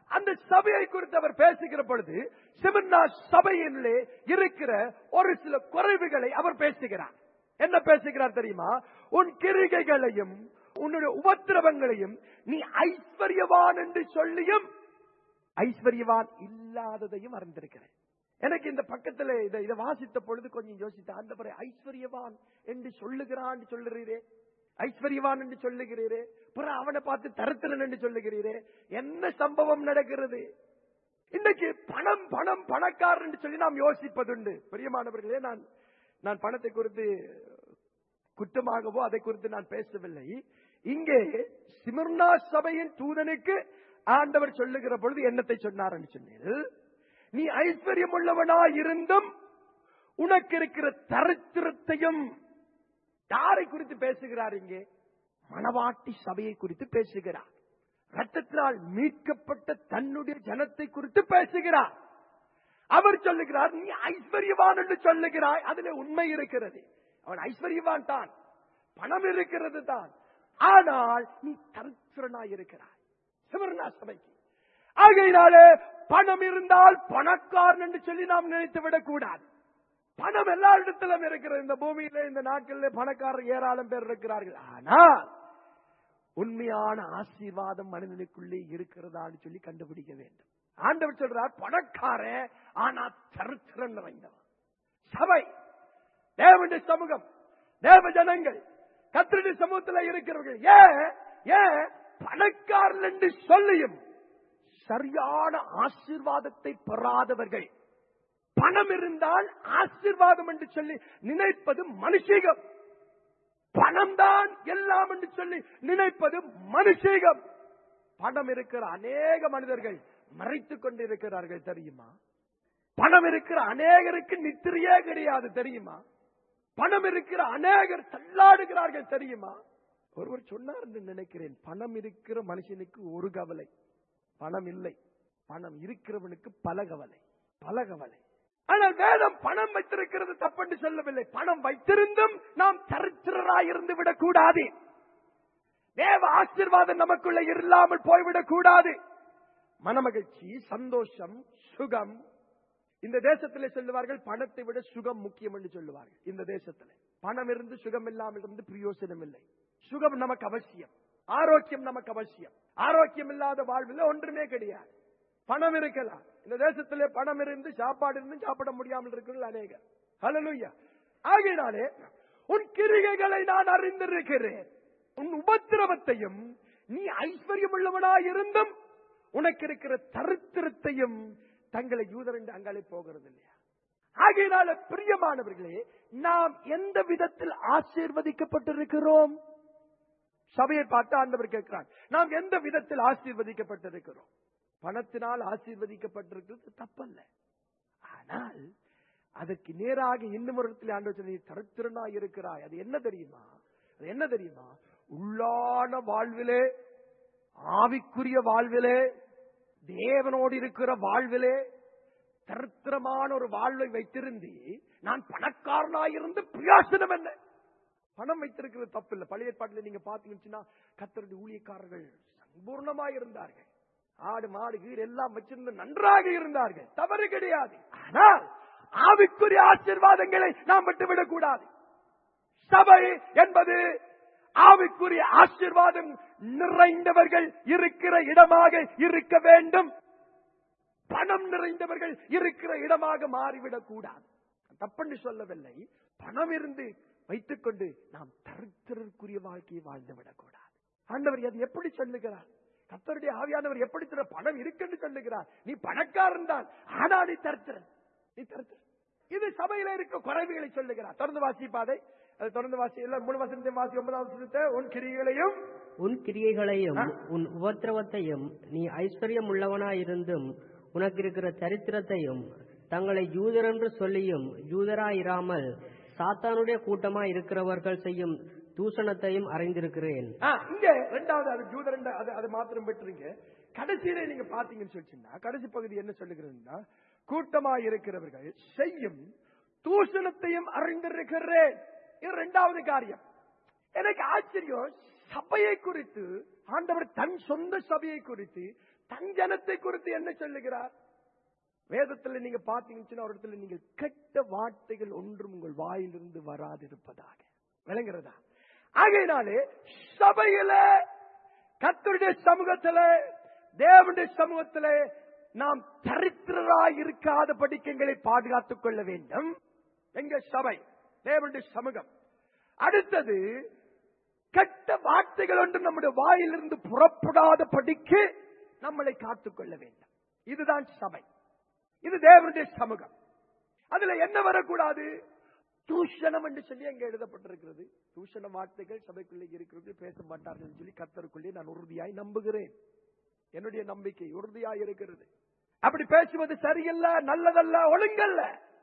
அந்த சபையை குறித்து அவர் பேசுகிற பொழுது சிமிர்னா சபையிலே இருக்கிற ஒரு சில குறைவுகளை அவர் பேசுகிறார். என்ன பேசுகிறார் தெரியுமா? உன் கிரிகைகளையும் உன்னுடைய உபத்திரவங்களையும் நீ ஐஸ்வர்யவான் என்று சொல்லியும் ஐஸ்வர்யவான் இல்லாததையும் அறிந்திருக்கிறேன். எனக்கு இந்த பக்கத்துல இதை இதை வாசித்த பொழுது கொஞ்சம் யோசித்த, ஆண்டவரே ஐஸ்வர்யவான் என்று சொல்லுகிறான் சொல்லுகிறீரே, ஐஸ்வர்யவான் என்று சொல்லுகிறீரே, பிறகு அவனை பார்த்து தரித்திரன் என்று சொல்லுகிறீரே, என்ன சம்பவம் நடக்கிறது? இன்னைக்கு பணம் பணம் பணக்காரன் என்று சொல்லி நாம் யோசிப்பதுண்டு. பிரியமானவர்களே, நான் நான் பணத்தை குறித்து குற்றமாகவோ அதை குறித்து நான் பேசவில்லை. இங்கே சிமிர்னா சபையின் தூதனுக்கு ஆண்டவர் சொல்லுகிற பொழுது என்னத்தை சொன்னார் என்று சொன்னீர்கள்? நீ ஐஸ்வர்யம் உள்ளவனா இருந்தும் உனக்கு இருக்கிற தரித்திரத்தையும். யாரை குறித்து பேசுகிறார்? இங்கே மணவாட்டி சபையை குறித்து பேசுகிறார். ரத்தத்தினால் மீட்கப்பட்ட தன்னுடைய ஜனத்தை குறித்து பேசுகிறார். அவர் சொல்லுகிறார், நீ ஐஸ்வர்யவான் என்று சொல்லுகிறாய், அதுல உண்மை இருக்கிறது. அவன் ஐஸ்வர்யவான் தான், பணம் இருக்கிறது தான், ஆனால் நீ தரித்திரனாய் இருக்கிறாய். சிமிர்னா சபைக்கு ஆகையினாலே பணம் இருந்தால் பணக்காரன் என்று சொல்லி நாம் நினைத்து விடக் கூடாது. பணம் எல்லா இடத்திலும் இருக்கிறது. இந்த பூமியில இந்த நாட்களில் பணக்காரர் ஏராளம் பேர் இருக்கிறார்கள். ஆனால் உண்மையான ஆசீர்வாதம் மனிதனுக்குள்ளே இருக்கிறதான்னு சொல்லி கண்டுபிடிக்க வேண்டும். ஆண்டவர் சொல்றார், பணக்காரன் ஆனா தரித்திரன் நிறைந்தவன். சபை, தேவனுடைய சமூகம், தேவ ஜனங்கள், கர்த்தருடைய சமூகத்தில் இருக்கிறவர்கள் ஏன் ஏன் பணக்காரன் என்று சொல்லியும் சரியான ஆசீர்வாதத்தை பெறாதவர்கள். பணம் இருந்தால் ஆசீர்வாதம் என்று சொல்லி நினைப்பது மனுஷீகம். பணம் தான் எல்லாம் என்று சொல்லி நினைப்பது மனுஷீகம். பணம் இருக்கிற அநேக மனிதர்கள் மறைத்துக் கொண்டிருக்கிறார்கள் தெரியுமா? பணம் இருக்கிற அநேகருக்கு நித்திரையே கிடையாது தெரியுமா? பணம் இருக்கிற அநேகர் தள்ளாடுகிறார்கள் தெரியுமா? ஒருவர் சொன்னார் என்று நினைக்கிறேன், பணம் இருக்கிற மனுஷனுக்கு ஒரு கவலை, பணம் இல்லை. பணம் இருக்கிறவனுக்கு பல கவலை, பல கவலை. ஆனால் வேதம் பணம் வைத்திருக்கிறது தப்பென்று சொல்லவில்லை. பணம் வைத்திருந்தும் நாம் தரித்திரராய் இருந்து விடக் கூடாது. தேவ ஆசீர்வாதம் நமக்குள்ள இல்லாமல் போய்விடக் கூடாது. மனமகிழ்ச்சி, சந்தோஷம், சுகம். இந்த தேசத்திலே சொல்லுவார்கள், பணத்தை விட சுகம் முக்கியம் என்று சொல்லுவார்கள். இந்த தேசத்திலே பணம் இருந்து சுகம் இல்லாமல் இருந்து பிரயோசனம் இல்லை. சுகம் நமக்கு அவசியம், ஆரோக்கியம் நமக்கு அவசியம். ஆரோக்கியம் இல்லாத வாழ்வில் ஒன்றுமே கிடையாது. பணம் இருக்கலாம். இந்த தேசத்திலே பணம் இருந்து சாப்பாடு இருந்து சாப்பிட முடியாமல் இருக்கிறது அநேகர். ஹல்லேலூயா. ஆகையினாலே உன் கிரிகைகளை நான் அறிந்திருக்கிறேன், உன் உபத்திரவத்தையும், நீ ஐஸ்வர்யம் உள்ளவனாய் இருந்தும் உனக்கு இருக்கிற தரித்திரத்தையும் தங்களை யூதர் என்று அங்காலே போகிறது இல்லையா? ஆகையினால பிரியமானவர்களே, நாம் எந்த விதத்தில் ஆசீர்வதிக்கப்பட்டிருக்கிறோம்? சபையை பார்த்து ஆண்டவர் கேட்கிறார், நாம் எந்த விதத்தில் ஆசீர்வதிக்கப்பட்டிருக்கிறோம்? பணத்தினால் ஆசீர்வதிக்கப்பட்டிருக்கிறது தப்பல்ல. ஆனால் அதற்கு நேராக இன்னும் ஒரு இடத்தில் ஆண்டவர், நீ தரித்திரனாய் இருக்கிறாய். அது என்ன தெரியுமா? அது என்ன தெரியுமா? உள்ளான வாழ்விலே, ஆவிக்குரிய வாழ்விலே, தேவனோடு இருக்கிற வாழ்விலே தரித்திரமான ஒரு வாழ்வை வைத்திருந்து நான் பணக்காரனாயிருந்து பிரயோசனம் என்ன? பணம் வைத்திருக்கிறது தப்பு இல்லை. பழைய ஏற்பாட்டில் நீங்க பாத்தீங்கன்னா கர்த்தருடைய ஊழியக்காரர்கள் சம்பூர்ணமாய் இருந்தார்கள். ஆடு மாடு கீடு எல்லாம் வச்சிருந்து நன்றாக இருந்தார்கள், தவறு கிடையாது. ஆனால் ஆவிக்குரிய ஆசீர்வாதங்களை நாம் விட்டுவிடக் கூடாது. சபை என்பது ஆவிக்குரிய ஆசீர்வாதம் நிறைந்தவர்கள் இருக்கிற இடமாக இருக்க வேண்டும். பணம் நிறைந்தவர்கள் இருக்கிற இடமாக மாறிவிடக் கூடாது. தப்பென்று சொல்லவில்லை. பணம் இருந்து வைத்துக் கொண்டு நாம் தரித்திரருக்குரிய வாழ்க்கையை வாழ்ந்துவிடக் கூடாது. ஆண்டவர் அது எப்படி சொல்லுகிறார்? கர்த்தருடைய ஆவியானவர் எப்படி பணம் இருக்குன்னு சொல்லுகிறார்? நீ பணக்காரன் தான், ஆனா நீ தரித்திரன், நீ தரித்திரன். இது சபையில இருக்க குறைவுகளை சொல்லுகிறார். தொடர்ந்து வாசிப்பாதை தொடர்ந்து வாசி எல்லாம் மூணு வசனத்தை வாசி. ஒன்பதாம் வசனத்தை, உன் கிரியைகளையும் உன் கிரியைகளையும் உன் உபத்திரவத்தையும் நீ ஐஸ்வர்யம் உள்ளவனாயிருந்தும் உனக்கு இருக்கிற சரித்திரத்தையும் தங்களை யூதர் என்று சொல்லியும் யூதராயிராமல் சாத்தானுடைய கூட்டமாய் இருக்கிறவர்கள் செய்யும் தூஷணத்தையும் அறிந்திருக்கிறேன். இங்க இரண்டாவது அது யூதர் அது மாத்திரம் பெற்றுங்க. கடைசியில நீங்க பாத்தீங்கன்னு சொல்லிச்சுன்னா கடைசி பகுதி என்ன சொல்லுகிறதுன்னா, கூட்டமாய் இருக்கிறவர்கள் செய்யும் தூஷணத்தையும் அறிந்திருக்கிறேன். இது இரண்டாவது காரியம். எனக்கு ஆச்சரியம், சபையை குறித்து ஆண்டவர் தன் சொந்த சபையை குறித்து தன் ஜனத்தை குறித்து என்ன சொல்லுகிறார்? வேதத்தில் நீங்க பாத்தீங்கன்னா ஒரு இடத்துல நீங்கள் கெட்ட வார்த்தைகள் ஒன்றும் உங்கள் வாயிலிருந்து வராதிருப்பதாக. விளங்குறதா? ஆகையினாலே சபையில, கர்த்தருடைய சமூகத்தில, தேவனுடைய சமூகத்தில நாம் தரித்திரராய் இருக்காத படிக்கங்களை பாதுகாத்துக் கொள்ள வேண்டும். எங்க சபை, தேவனுடைய சமூகம். அடுத்தது, கெட்ட வார்த்தைகள் ஒன்று நம்முடைய வாயிலிருந்து புறப்படாத படிக்கு நம்மளை காத்துக் கொள்ள வேண்டும். இதுதான் சபை, இது தேவனுடைய சமூகம். அதுல என்ன வரக்கூடாது? தூஷணம் என்று சொல்லி அங்க எழுதப்பட்டிருக்கிறது. தூஷண வார்த்தைகள் சபைக்குள்ளே இருக்கிறது, பேச மாட்டார்கள் சொல்லி கர்த்தருக்குள்ளே நான் உறுதியாய் நம்புகிறேன். என்னுடைய நம்பிக்கை உறுதியாய் இருக்கிறது. அப்படி பேசுவது சரியல்ல, நல்லதல்ல, ஒழுங்கல்ல.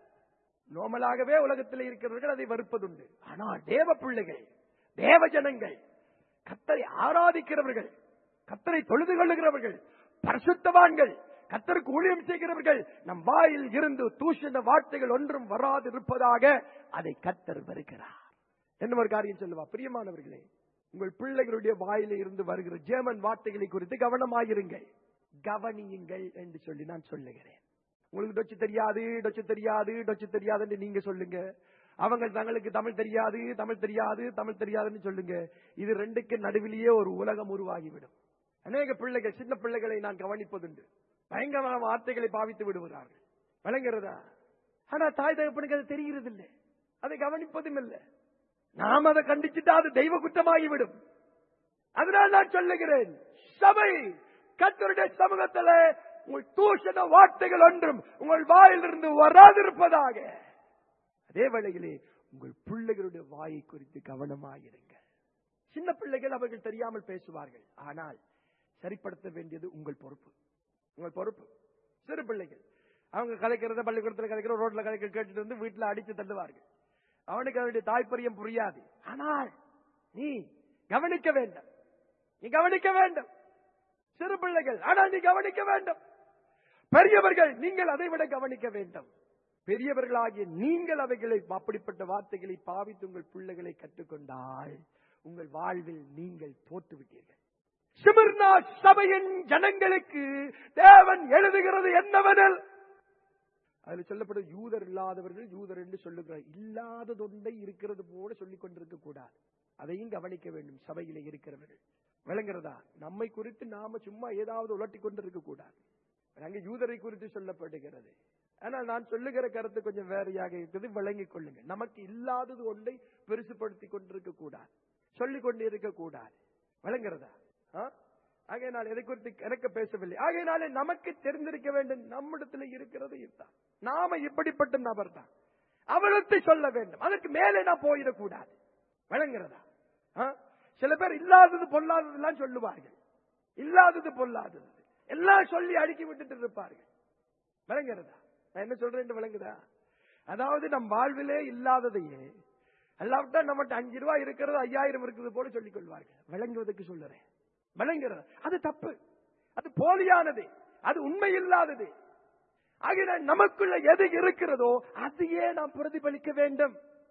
நோமலாகவே உலகத்தில் இருக்கிறவர்கள் அதை வெறுப்பதுண்டு. ஆனால் தேவ பிள்ளைகள், தேவ ஜனங்கள், கர்த்தரை ஆராதிக்கிறவர்கள், கர்த்தரை தொழுது கொள்ளுகிறவர்கள், பரிசுத்தவான்கள், கர்த்தருக்கு ஊழியம் செய்கிறவர்கள், நம் வாயில் இருந்து தூஷண வார்த்தைகள் ஒன்றும் வராது இருப்பதாக அதை கர்த்தர் வருகிறார். என்ன ஒரு காரியம் சொல்லுவா, பிரியமானவர்களே, உங்கள் பிள்ளைகளுடைய வாயில இருந்து வருகிற ஜெர்மன் வார்த்தைகளை குறித்து கவனமாயிருங்கள், கவனியுங்கள் என்று சொல்லி நான் சொல்லுகிறேன். உங்களுக்கு டொச்சு தெரியாது, டொச்சு தெரியாது, டொச்சு தெரியாதுன்னு நீங்க சொல்லுங்க. அவங்க தங்களுக்கு தமிழ் தெரியாது, தமிழ் தெரியாது, தமிழ் தெரியாதுன்னு சொல்லுங்க. இது ரெண்டுக்கு நடுவிலேயே ஒரு உலகம் உருவாகிவிடும். அநேக பிள்ளைகள், சின்ன பிள்ளைகளை நான் கவனிப்பதுண்டு, பயங்கரமான வார்த்தைகளை பாவித்து விடுகிறார்கள். விளங்குறதா? ஆனா தாய் தகப்பனுக்கு அது தெரிகிறது இல்லை, அதை கவனிப்பதும் இல்லை. நாம் அதை கண்டிச்சுட்டா அது தெய்வ குற்றமாகிவிடும். அதனால் நான் சொல்லுகிறேன், சபை, கர்த்தருடைய சமூகத்தில் உங்கள் தூஷண வார்த்தைகள் ஒன்றும் உங்கள் வாயிலிருந்து வராதிருப்பதாக. அதே வேளையிலே உங்கள் பிள்ளைகளுடைய வாயை குறித்து கவனமாயிருங்கள். சின்ன பிள்ளைகள் அவர்கள் தெரியாமல் பேசுவார்கள், ஆனால் சரிப்படுத்த வேண்டியது உங்கள் பொறுப்பு, உங்கள் பொறுப்பு. சிறு பிள்ளைகள் அவங்க கலைக்கிறத, பள்ளிக்கூடத்தில் கலைக்கிற, ரோட்ல கலைக்கிற கேட்டுட்டு வந்து வீட்டுல அடித்து தள்ளுவார்கள். அவனுக்கு அவனுடைய தாய்ப்பரியம் புரியாது. ஆனால் நீ கவனிக்க வேண்டும், நீ கவனிக்க வேண்டும். சிறு பிள்ளைகள், ஆனால் நீ கவனிக்க வேண்டும். பெரியவர்கள், நீங்கள் அதை விட கவனிக்க வேண்டும். பெரியவர்களாகிய நீங்கள் அவைகளை, அப்படிப்பட்ட வார்த்தைகளை பாவித்து உங்கள் பிள்ளைகளை கற்றுக்கொண்டால் உங்கள் வாழ்வில் நீங்கள் தோற்றுவிட்டீர்கள். சிமிர்னா சபையின் ஜனங்களுக்கு தேவன் எழுதுகிறது என்னவெனில், அதில் சொல்லப்படும் யூதர் இல்லாதவர்கள் யூதர் என்று சொல்லுகிறார். இல்லாததொன்றை இருக்கிறது போல சொல்லிக் கொண்டிருக்க கூடாது, அதையும் கவனிக்க வேண்டும். சபையில இருக்கிறவர்கள், விளங்குறதா? நம்மை குறித்து நாம சும்மா ஏதாவது உலட்டி கொண்டிருக்க கூடாது. அங்கே யூதரை குறித்து சொல்லப்படுகிறது. ஆனால் நான் சொல்லுகிற கருத்து கொஞ்சம் வேறையாக இருக்குது, விளங்கிக் கொள்ளுங்க. நமக்கு இல்லாதது ஒன்றை பெருசுபடுத்திக் கொண்டிருக்க கூடாது, சொல்லிக் கொண்டு இருக்க கூடாது. விளங்குறதா? ஆகையினால் எதை குறித்து எனக்கு பேசவில்லை. ஆகையினாலே நமக்கு தெரிந்திருக்க வேண்டும், நம்மிடத்தில் இருக்கிறது இதுதான், நாம இப்படிப்பட்ட நபர் தான், அவளுக்கு சொல்ல வேண்டும். அதற்கு மேலே நான் போயிடக்கூடாது. விளங்குறதா? சில பேர் இல்லாதது பொல்லாதது எல்லாம் சொல்லுவார்கள், இல்லாதது பொல்லாதது எல்லாம் சொல்லி அடுக்கி விட்டுட்டு இருப்பார்கள். விளங்குறதா? நான் என்ன சொல்றேன் விளங்குதா? அதாவது நம் வாழ்விலே இல்லாததையே அல்லாவிட்டா நம்மகிட்ட அஞ்சு ரூபாய் இருக்கிறது ஐயாயிரம் இருக்குது போல சொல்லிக் கொள்வார்கள். விளங்குவதற்கு சொல்லுறேன். விளங்குறது அது தப்பு, அது போலியானது, அது உண்மை இல்லாதது. ஆகிய நமக்குள்ள எது இருக்கிறதோ அதையே நாம் பிரதிபலிக்க வேண்டும்.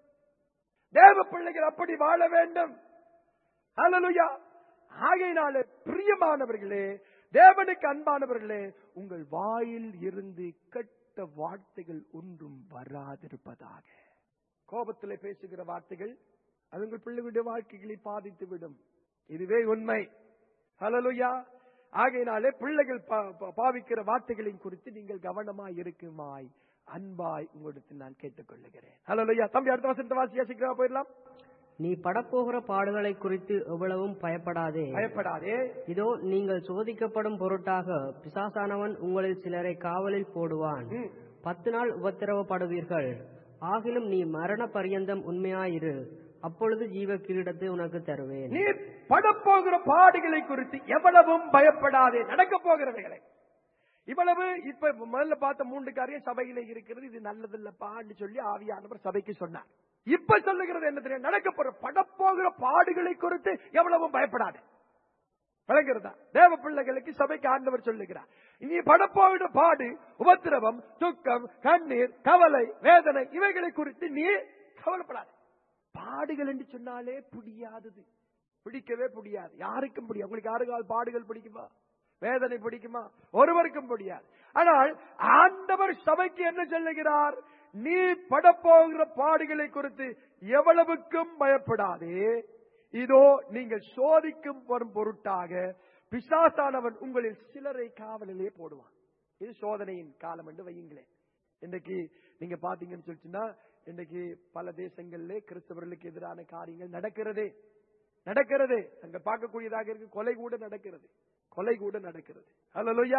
தேவ பிள்ளைகள் அப்படி வாழ வேண்டும். ஹல்லேலூயா. ஆகையினாலே பிரியமானவர்களே, தேவனுக்கு அன்பானவர்களே, உங்கள் வாயில் இருந்து கெட்ட வார்த்தைகள் ஒன்றும் வராதிருப்பதாக. கோபத்திலே பேசுகிற வார்த்தைகள் அது உங்கள் பிள்ளைகளுடைய வாழ்க்கைகளை பாதித்து விடும். இதுவே உண்மை. ஹல்லேலூயா. ஆகையினாலே பிள்ளைகள் பாவிக்கிற வார்த்தைகளின் குறித்து நீங்கள் கவனமாய் இருக்குமாய் அன்பாய் உங்களிடத்தில் நான் கேட்டுக்கொள்ளுகிறேன். ஹல்லேலூயா. தம்பி அடுத்த வசனத்தை வாசியா, சீக்கிரமா போயிடலாம். நீ படப்போகிற பாடுகளை குறித்து எவ்வளவும் பயப்படாதே பயப்படாதே இதோ நீங்கள் சோதிக்கப்படும் பொருட்டாக பிசாசானவன் உங்களில் சிலரை காவலில் போடுவான். பத்து நாள் உபத்திரவப்படுவீர்கள். ஆகிலும் நீ மரண பரியந்தம் உண்மையாயிரு, அப்பொழுது ஜீவ கிரீடத்தை உனக்கு தருவேன். நீ படப்போகிற பாடுகளை குறித்து எவ்வளவும் பயப்படாதே. நடக்க போகிறவைகளை இவ்வளவு இப்ப முதல்ல பார்த்த மூன்று காரியம் சபையில இருக்கிறது, இது நல்லதில்லப்பான்னு சொல்லி ஆவியானவர் சபைக்கு சொன்னார். இப்ப சொல்லுகிறது என்ன தெரியும்? நடக்க போற படப்போகிற பாடுகளை குறித்து எவ்வளவும் பயப்படாது. விளங்குறதா? தேவ பிள்ளைகளுக்கு சபைக்கு ஆண்டவர் சொல்லுகிறார், இனி படப்போகிற பாடு, உபத்திரவம், துக்கம், கண்ணீர், கவலை, வேதனை இவைகளை குறித்து நீ கவலைப்படாது. பாடுகள் என்று சொன்னாலே பிடியாதது, பிடிக்கவே பிடியாது, யாருக்கும் பிடிக்கும். உங்களுக்கு யாருக்கால் பாடுகள் பிடிக்குமா? வேதனை பிடிக்குமா? ஒருவருக்கும் முடியாது. ஆனால் ஆண்டவர் சபைக்கு என்ன சொல்லுகிறார்? நீ படப்போகிற பாடுகளை குறித்து எவ்வளவுக்கும் பயப்படாதே. இதோ நீங்கள் சோதிக்கும் வரும் பொருட்டாக பிசாசானவன் உங்களில் சிலரை காவலிலே போடுவான். இது சோதனையின் காலம் என்று வையுங்களேன். இன்றைக்கு நீங்க பாத்தீங்கன்னு சொல்லிச்சுன்னா, இன்றைக்கு பல தேசங்களிலே கிறிஸ்தவர்களுக்கு எதிரான காரியங்கள் நடக்கிறதே நடக்கிறது அங்க பார்க்கக்கூடியதாக இருக்கு. கொலை கூட நடக்கிறது, கொலை கூட நடக்கிறது. ஹல்லேலூயா.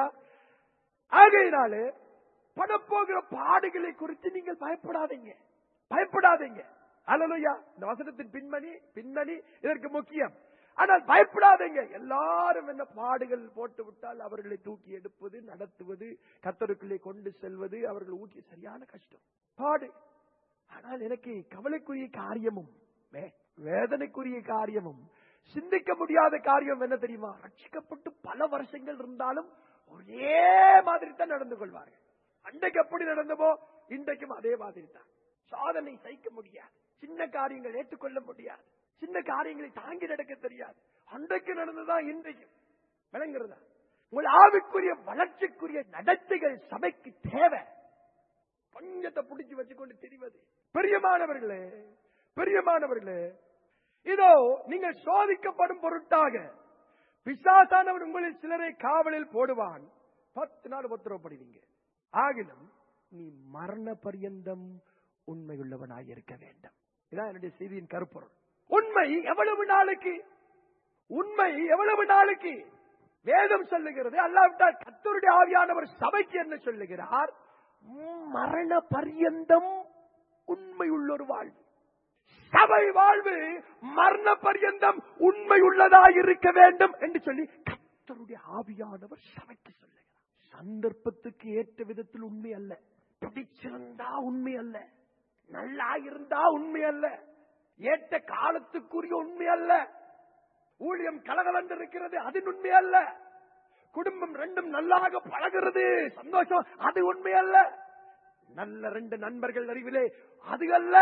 ஆகையினாலே படப்போகிற பாடுகளை குறித்து நீங்கள் பயப்படாதீங்க, பயப்படாதீங்க. ஹல்லேலூயா. இந்த வசனத்தின் பின்னணி பின்னணி இதற்கு முக்கியம். ஆனால் பயப்படாதீங்க. எல்லாரும் என்ன பாடுகள் போட்டு விட்டால் அவர்களை தூக்கி எடுப்பது, நடத்துவது, கர்த்தருக்குள்ளே கொண்டு செல்வது, அவர்கள் ஊக்கி சரியான கஷ்டம் பாடு. ஆனால் எனக்கு கவலைக்குரிய காரியமும் வேதனைக்குரிய காரியமும் சிந்திக்க முடியாத காரியம் என்ன தெரியுமா? ரட்சிக்கப்பட்டு பல வருஷங்கள் இருந்தாலும் ஒரே மாதிரி தான் நடந்து கொள்வார்கள். அன்றைக்கு எப்படி நடந்தமோ இன்றைக்கும் அதே மாதிரி தான். சாதனை சகிக்க முடியாது, சின்ன காரியங்கள் ஏற்றுக்கொள்ள முடியாது, சின்ன காரியங்களை தாங்கி நடக்க தெரியாது. அன்றைக்கு நடந்ததுதான் இன்றைக்கும். விளங்குறதா? உங்கள் ஆவிக்குரிய வளர்ச்சிக்குரிய நடத்தைகள் சபைக்கு தேவை. பஞ்சத்தை பிடிச்சு வச்சுக்கொண்டு தெரிவது. பெரியமானவர்களே, பெரியமானவர்களே, இதோ நீங்கள் சோதிக்கப்படும் பொருட்டாக பிசாசானவன் உங்களில் சிலரை காவலில் போடுவான். பத்து நாள் உத்தரவுப்படுவீங்க. ஆகிலும் நீ மரண பரியந்தம் உண்மையுள்ளவனாய் இருக்க வேண்டும். இதான் என்னுடைய செய்தியின் கருப்பொருள். உண்மை எவ்வளவு நாளைக்கு? உண்மை எவ்வளவு நாளைக்கு? வேதம் சொல்லுகிறது. அல்லாவிட்டால் கர்த்தருடைய ஆவியானவர் சபைக்கு என்ன சொல்லுகிறார்? மரண பரியந்தம் உண்மை உள்ள ஒரு வாழ்வு. சபை வாழ்வு மரண பரியந்தம் உண்மை உள்ளதாக இருக்க வேண்டும் என்று சொல்லி கர்த்தருடைய ஆவியானவர் சபைக்கு சொல்லுகிறார். சந்தர்ப்பத்துக்கு ஏற்ற விதத்தில் உண்மை அல்ல, பிடிச்சிருந்தா உண்மை அல்ல, நல்லா இருந்தா உண்மை அல்ல, ஏற்ற காலத்துக்குரிய உண்மை அல்ல, ஊழியம் கலகலந்து இருக்கிறது அது உண்மை அல்ல, குடும்பம் ரெண்டும் நல்லாக பழகிறது சந்தோஷம் அது உண்மை அல்ல, நல்ல ரெண்டு நண்பர்கள் அறிவிலே அது அல்ல.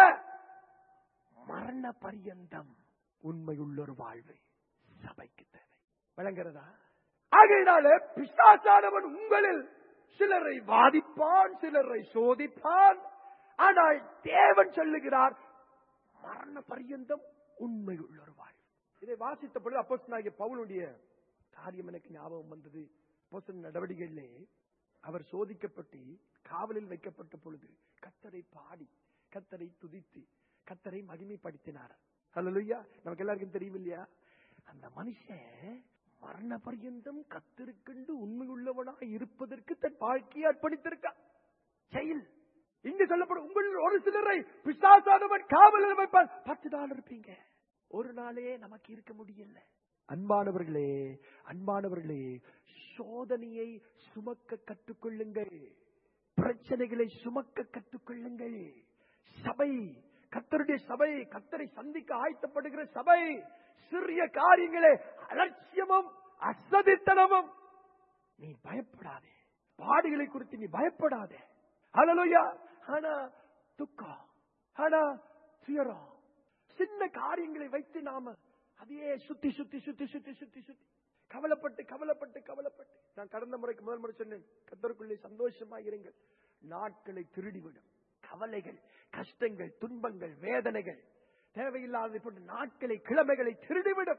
மரண பரியந்தம் உண்மையுள்ள ஒரு வாழ்வு சபைக்கு தேவை. விளங்குறதா? ஆகையினாலே பிசாசானவன் உங்களில் சிலரை வாதிப்பான், சிலரை சோதிப்பான். ஆனால் தேவன் சொல்லுகிறார் மரண பரியந்தம் உண்மையுள்ள ஒரு வாழ்வு. இதை வாசித்த பொழுது அப்போஸ்தலனாகிய பவுலுடைய காரியம் எனக்கு ஞாபகம் வந்தது. அப்போஸ்தலர் நடவடிக்கைகளிலே அவர் சோதிக்கப்பட்டு காவலில் வைக்கப்பட்ட பொழுது கர்த்தரை பாடி, கர்த்தரை துதித்து, கர்த்தரை மகிமைப்படுத்தினார். ஹல்லேலூயா. நமக்கு எல்லாருக்கும் தெரியும் இல்லையா? அந்த மனுஷன் மரண பரியந்தம் கர்த்தருக்கென்று உண்மையுள்ளவனாய் இருப்பதற்கு தன் வாழ்க்கையை அர்ப்பணித்திருக்கான். செயல் இங்கு சொல்லப்படும் உங்களில் ஒரு சிலரை பிசாசானவன் காவலில் வைப்பான். பத்து நாள் இருப்பீங்க, ஒரு நாளே நமக்கு இருக்க முடியல. அன்பானவர்களே, அன்பானவர்களே, சோதனையை சுமக்க கற்றுக்கொள்ளுங்கள், பிரச்சனைகளை சுமக்க கற்றுக்கொள்ளுங்கள். சபை, கர்த்தருடைய சபை, கர்த்தரை சந்திக்க ஆயத்தப்படுகிற சபை, சிறிய காரியங்களே அலட்சியமும் அசதித்தனமும். நீ பயப்படாதே, பாடுகளை குறித்து நீ பயப்படாதே. ஹல்லேலூயா. ஆனா துக்கம், ஆனா துயரம், சின்ன காரியங்களை வைத்து நாம அதையே சுத்தி சுத்தி சுத்தி சுத்தி சுத்தி சுத்தி கவலைப்பட்டு கவலைப்பட்டு கவலைப்பட்டு நான் கடந்த முறைக்கு முதல் முறை சொன்னேன், கர்த்தருக்குள்ளே சந்தோஷமா இருங்கள். நாட்களை திருடிவிடும் கவலைகள், கஷ்டங்கள், துன்பங்கள், வேதனைகள், தேவையில்லாத நாட்களை, கிழமைகளை திருடிவிடும்.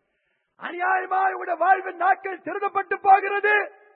அநியாயமாக உடைய வாழ்வின் நாட்கள் திருடப்பட்டு போகிறது.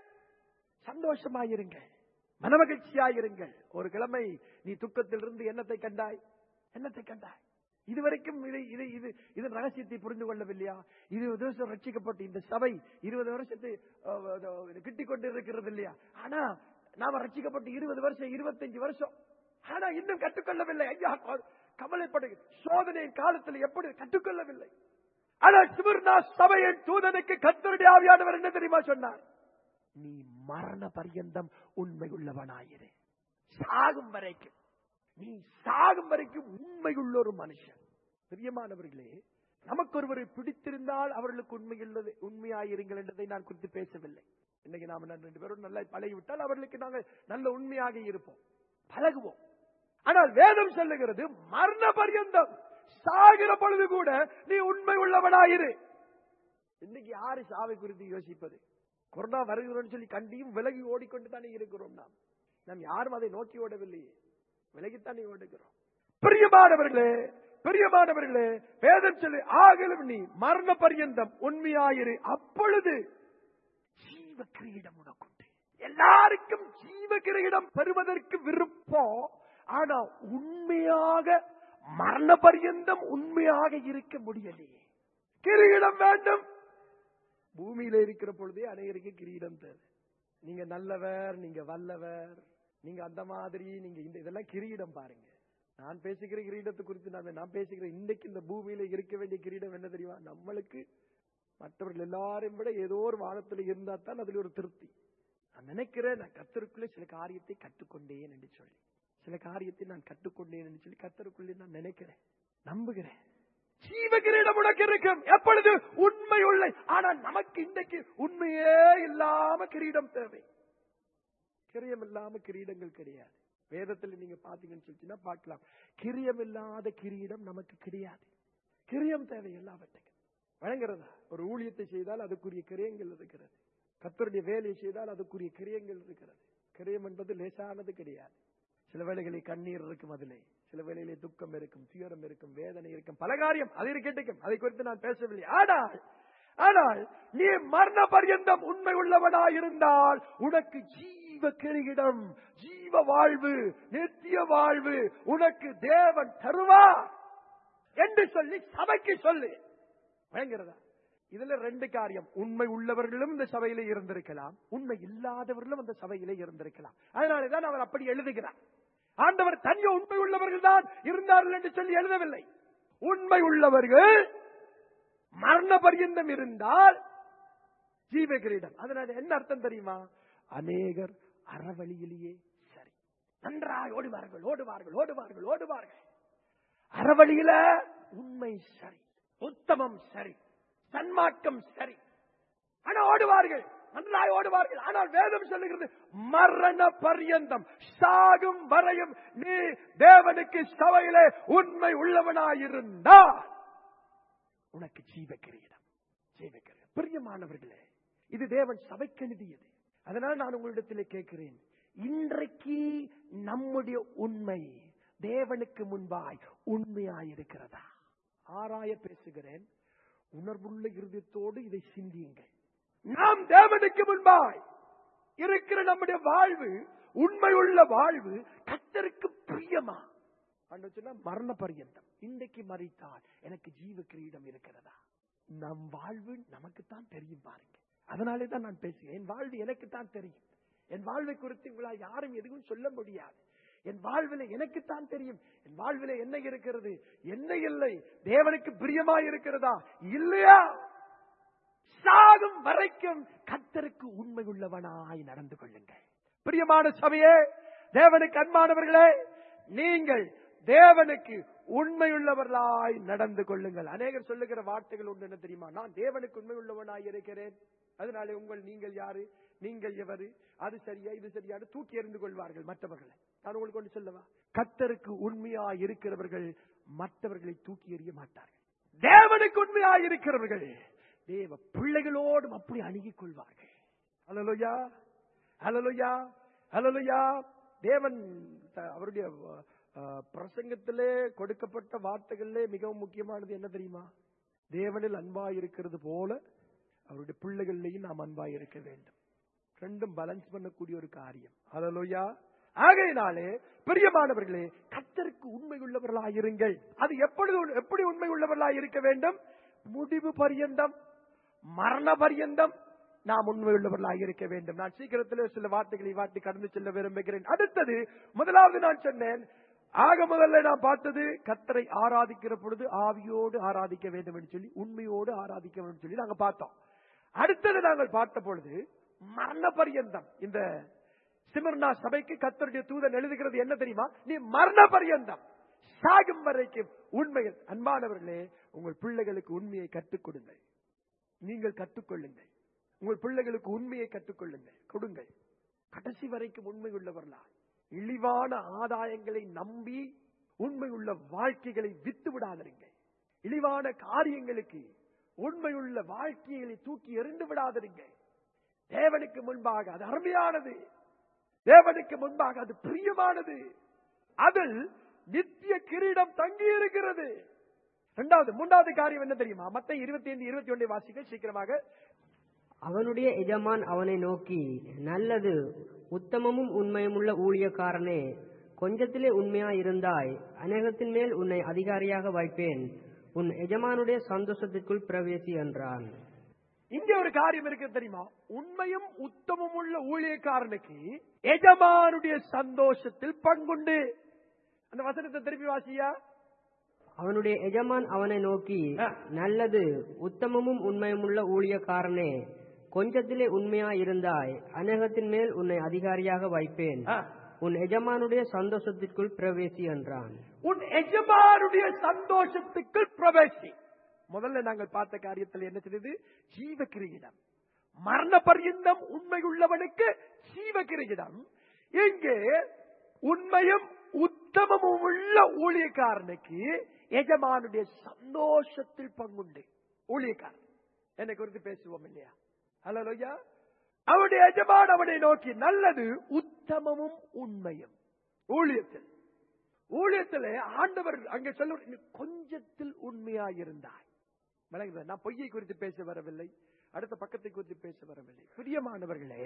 சந்தோஷமாயிருங்கள், மனமகிழ்ச்சியாயிருங்கள். ஒரு கிழமை நீ துக்கத்திலிருந்து என்னத்தை கண்டாய்? என்னத்தை கண்டாய்? இதுவரைக்கும் இதை இது இது இதன் ரகசியத்தை புரிந்து கொள்ளவில்லையா? இருபது வருஷம் ரட்சிக்கப்பட்டு இந்த சபை இருபது வருஷத்தை கிட்டிக் கொண்டு இருக்கிறது இல்லையா? ஆனா நாம ரட்சிக்கப்பட்டு இருபது வருஷம், இருபத்தஞ்சு வருஷம், ஆனா இன்னும் கற்றுக்கொள்ளவில்லை. ஐயா கவலைப்படு. சோதனையின் காலத்தில் எப்படி கற்றுக்கொள்ளவில்லை? ஆனால் சிமிர்னா சபையின் தூதனுக்கு கர்த்தருடைய ஆவியானவர் என்ன தெரியுமா சொன்னார்? நீ மரண பரியந்தம் உண்மை உள்ளவனாயிரு. சாகும் வரைக்கும், நீ சாகும் வரைக்கும் உண்மையுள்ள ஒரு மனுஷன். பிரியமானவர்களே, நமக்கு ஒருவரை பிடித்திருந்தால் அவர்களுக்கு உண்மையுள்ளது உண்மையாயிருங்கள் என்றதை நான் குறித்து பேசவில்லை. இன்னைக்கு நாம ரெண்டு பேரும் நல்லா பழகிவிட்டால் அவர்களுக்கு நாங்கள் நல்ல உண்மையாக இருப்போம், பழகுவோம். ஆனால் வேதம் சொல்லுகிறது மரண பரியந்தம், சாகிற பொழுது கூட நீ உண்மை உள்ளவனாயிரு. இன்னைக்கு யாரு சாவை குறித்து யோசிப்பது? கொரோனா வருகிறோம்னு சொல்லி கண்டியும் விலகி ஓடிக்கொண்டு தானே இருக்கிறோம். நாம் நாம் யாரும் அதை நோக்கி ஓடவில்லையே, விலகித்தானே ஓடுகிறோம். பிரியமானவர்களே, பிரியமானவர்களே, வேதம் சொல்லி ஆகலும் நீ மரண பரியந்தம் உண்மையாயிரு, அப்பொழுது ஜீவ கிரீடம் உனக்குண்டு. எல்லாருக்கும் ஜீவ கிரீடம் பெறுவதற்கு விருப்பம். ஆனா உண்மையாக மரண பரியந்தம் உண்மையாக இருக்க முடியலையே. கிரீடம் வேண்டும். பூமியில இருக்கிற பொழுதே அநேகருக்கு கிரீடம் தேவை. நீங்க நல்லவர், நீங்க வல்லவர், நீங்க அந்த மாதிரி, நீங்க இந்த இதெல்லாம் கிரீடம். பாருங்க, நான் பேசுகிற கிரீடத்தை குறித்து நான் நான் பேசுகிறேன். இன்னைக்கு இந்த பூமியில இருக்க வேண்டிய கிரீடம் என்ன தெரியுமா? நம்மளுக்கு மற்றவர்கள் எல்லாரையும் விட ஏதோ ஒரு வானத்தில் இருந்தா தான் அதுல ஒரு திருப்தி. நான் நினைக்கிறேன், நான் கர்த்தருக்குள்ளே சில காரியத்தை கற்றுக்கொண்டேன் என்று சொல்லி, சில காரியத்தை நான் கற்றுக்கொண்டேன் என்று சொல்லி கர்த்தருக்குள்ளே நான் நினைக்கிறேன், நம்புகிறேன். ஜீவ கிரீடம் உனக்கு இருக்கும் எப்பொழுது உண்மை உள்ள. ஆனால் நமக்கு இன்றைக்கு உண்மையே இல்லாம கிரீடம் தேவை. கிரியம் இல்லாம கிரீடங்கள் கிடையாது. வேதத்தில் நீங்க பாத்தீங்கன்னு சொல்லிச்சுன்னா பார்க்கலாம், கிரியம் இல்லாத கிரீடம் நமக்கு கிடையாது. கிரியம் தேவை எல்லாவற்றுக்கும். வழங்குறதா? ஒரு ஊழியத்தை செய்தால் அதுக்குரிய கிரியங்கள் இருக்கிறது. கர்த்தருடைய வேலையை செய்தால் அதுக்குரிய கிரியங்கள் இருக்கிறது. கிரியம் என்பது லேசானது கிடையாது. சில வேளைகளில் கண்ணீர் இருக்கும், அதிலே சில வேளையிலே துக்கம் இருக்கும், துயரம் இருக்கும், வேதனை இருக்கும், பல காரியம் அது இருக்கட்டும். அதை குறித்து நான் பேசவில்லை. ஆனால் ஆனால் நீ மரண பரியந்தம் உண்மை உள்ளவனாயிருந்தால் உனக்கு ஜீவ கிரீடம், ஜீவ வாழ்வு, நித்திய வாழ்வு உனக்கு தேவன் தருவார் என்று சொல்லி சபைக்கு சொல்லு. வழங்குறதா? இதுல ரெண்டு காரியம். உண்மை உள்ளவர்களும் இந்த சபையிலே இருந்திருக்கலாம், உண்மை இல்லாதவர்களும் அந்த சபையிலே இருந்திருக்கலாம். அதனாலதான் அவர் அப்படி எழுதுகிறார். ஆண்டவர் தனிய உண்மை உள்ளவர்கள் தான் இருந்தார்கள் என்று சொல்லி எழுதவில்லை. உண்மை உள்ளவர்கள் மரண பரியந்தம் இருந்தால் ஜீவ கிரீடம். அதனால என்ன அர்த்தம் தெரியுமா? அநேகர் அறவழியிலேயே சரி, நன்றாய் ஓடுவார்கள் ஓடுவார்கள் ஓடுவார்கள் ஓடுவார்கள். அறவழியில உண்மை சரி, உத்தமம் சரி, சன்மார்க்கம் சரி, ஆனா ஓடுவார்கள், நன்றாய் ஓடுவார்கள். ஆனால் வேதம் சொல்லுகிறது மரண பரியந்தம், சாகும் வரையும் நீ தேவனுக்கு சபையிலே உண்மை உள்ளவனாயிருந்தால் உனக்கு ஜீவ கிரீடம், ஜீவ கிரீடம். பிரியமானவர்களே, இது தேவன் சபைக்கு எழுதியது. அதனால் நான் உங்களிடத்திலே கேட்கிறேன், இன்றைக்கு நம்முடைய உண்மை தேவனுக்கு முன்பாய் உண்மையாயிருக்கிறதா? ஆராய பேசுகிறேன். உணர்வுள்ள இருதயத்தோடு இதை சிந்தியுங்கள். நாம் தேவனுக்கு முன்பாய் இருக்கிற நம்முடைய வாழ்வு, உண்மை உள்ள வாழ்வு கர்த்தருக்கு பிரியமா? மரண பரியந்தம் இன்றைக்கு மரித்தால் எனக்கு ஜீவ கிரீடம் இருக்கிறதா? நம் வாழ்வு நமக்குத்தான் தெரியும். பாருங்க, அதனாலே தான் நான் பேசுகிறேன். என் வாழ்வு எனக்கு தான் தெரியும். என் வாழ்வை குறித்து உங்களால் யாரும் எதுவும் சொல்ல முடியாது. என் வாழ்வில எனக்குத்தான் தெரியும். என் வாழ்வில என்ன இருக்கிறது, என்ன இல்லை, தேவனுக்கு பிரியமாய் இருக்கிறதா இல்லையா? சாகும் வரைக்கும் கர்த்தருக்கு உண்மை உள்ளவனாய் நடந்து கொள்ளுங்கள். பிரியமான சபையே, தேவனுக்கு அன்பானவர்களே, நீங்கள் தேவனுக்கு உண்மையுள்ளவர்களாய் நடந்து கொள்ளுங்கள். அநேகர் சொல்லுகிற வார்த்தைகள் ஒன்று என்ன தெரியுமா? நான் தேவனுக்கு உண்மை உள்ளவனாய் இருக்கிறேன், அதனாலே உங்கள் நீங்கள் யாரு, நீங்கள் எவரு, அது சரியா இது சரியா தூக்கி எறிந்து கொள்வார்கள் மற்றவர்களை. நான் உங்களுக்கு ஒன்று சொல்லவா? கர்த்தருக்கு உண்மையாய் இருக்கிறவர்கள் மற்றவர்களை தூக்கி எறிய மாட்டார்கள். தேவனுக்கு உண்மையாய் இருக்கிறவர்கள் தேவ பிள்ளைகளோடும் அப்படி அணுகிக் கொள்வார்கள். அல்லேலூயா, அல்லேலூயா, அல்லேலூயா. தேவன் அவருடைய பிரசங்கத்திலே கொடுக்கப்பட்ட வார்த்தைகளிலே மிகவும் முக்கியமானது என்ன தெரியுமா? தேவனில் அன்பாய் இருக்கிறது போல அவருடைய பிள்ளைகளிலேயும் நாம் அன்பாய் இருக்க வேண்டும். ரெண்டும் பேலன்ஸ் பண்ணக்கூடிய ஒரு காரியம். அல்லேலூயா. ஆகையினாலே பிரியமானவர்களே, கர்த்தருக்கு உண்மை உள்ளவர்களாயிருங்கள். அது எப்பொழுது எப்படி உண்மை உள்ளவர்களாய் இருக்க வேண்டும்? முடிவு பரியந்தம், மரண பரியந்தம் நாம் உண்மை உள்ளவர்களாக இருக்க வேண்டும். நான் சீக்கிரத்தில் சில வார்த்தைகளை வாட்டி கடந்து செல்ல விரும்புகிறேன். அடுத்தது, முதலாவது நான் சொன்னேன், ஆக முதல்ல நான் பார்த்தது கர்த்தரை ஆராதிக்கிற பொழுது ஆவியோடு ஆராதிக்க வேண்டும் என்று சொல்லி, உண்மையோடு ஆராதிக்க வேண்டும் சொல்லி நாங்கள் பார்த்தோம். அடுத்தது நாங்கள் பார்த்த பொழுது மரண பரியந்தம், இந்த சிமர்னா சபைக்கு கர்த்தருடைய தூதன் எழுதுகிறது என்ன தெரியுமா? நீ மரண பரியந்தம், சாகும் வரைக்கும் உண்மைகள். அன்பானவர்களே, உங்கள் பிள்ளைகளுக்கு உண்மையை கற்றுக் கொடுங்கள். நீங்கள் கற்றுக்கொள்ளுங்கள். உங்கள் பிள்ளைகளுக்கு உண்மையை கற்றுக்கொள்ளுங்கள், கொடுங்கள். கடைசி வரைக்கும் உண்மை உள்ளவர்களா, இழிவான ஆதாயங்களை நம்பி உண்மை உள்ள வாழ்க்கைகளை வித்து விடாதீர்கள். இழிவான காரியங்களுக்கு உண்மையுள்ள வாழ்க்கைகளை தூக்கி எறிந்து விடாதீர்கள். தேவனுக்கு முன்பாக அது அருமையானது, தேவனுக்கு முன்பாக அது பிரியமானது, அதில் நித்திய கிரீடம் தங்கி இருக்கிறது. இரண்டாவது மூன்றாவது காரியம் என்ன தெரியுமா? மத்தேயு இருபத்தி ஐந்து இருபத்தி ஒன்றை வாசிக்க சீக்கிரமாக. அவனுடைய எஜமான் அவனை நோக்கி, நல்லது உத்தமமும் உண்மையும் உள்ள ஊழியக்காரனே, கொஞ்சத்திலே உண்மையா இருந்தாய், அநேகத்தின் மேல் உன்னை அதிகாரியாக வைப்பேன், உன் எஜமானுடைய சந்தோஷத்திற்குள் பிரவேசி என்றான். இங்க ஒரு காரியம் இருக்கு தெரியுமா? உண்மையும் உத்தமமும் உள்ள ஊழியக்காரனுக்கு எஜமானுடைய சந்தோஷத்தில் பங்குண்டு. அந்த வசனத்தை திருப்பி வாசியா. அவனுடைய எஜமான் அவனை நோக்கி, நல்லது உத்தமமும் உண்மையும் உள்ள ஊழியக்காரனே, கொஞ்சத்திலே உண்மையா இருந்தாய், அநேகத்தின் மேல் உன்னை அதிகாரியாக வைப்பேன், உன் எஜமானுடைய சந்தோஷத்திற்குள் பிரவேசி என்றான். உன் எஜமானுடைய சந்தோஷத்துக்குள் பிரவேசி. முதல்ல நாங்கள் பார்த்த காரியத்தில் என்ன செய்தது? ஜீவ கிரீடம். மரண பர்யந்தம் உண்மை உள்ளவனுக்கு ஜீவ கிரீடம். இங்கே உண்மையும் உத்தமமும் உள்ள ஊழியக்காரனுக்கு எஜமானுடைய சந்தோஷத்தில் பங்குண்டு. ஊழியக்காரன் என்னை குறித்து பேசுவோம் இல்லையா? அல்லேலூயா. அவனுடைய எஜமான் அவனை நோக்கி, நல்லது உத்தமமும் உண்மையும். ஊழியத்தில் ஊழியத்திலே ஆண்டவர் அங்கே சொல்ல, கொஞ்சத்தில் உண்மையாயிருந்தாய். நான் பொய்யை குறித்து பேச வரவில்லை, அடுத்த பக்கத்தை குறித்து பேச வரவில்லை. பிரியமானவர்களே,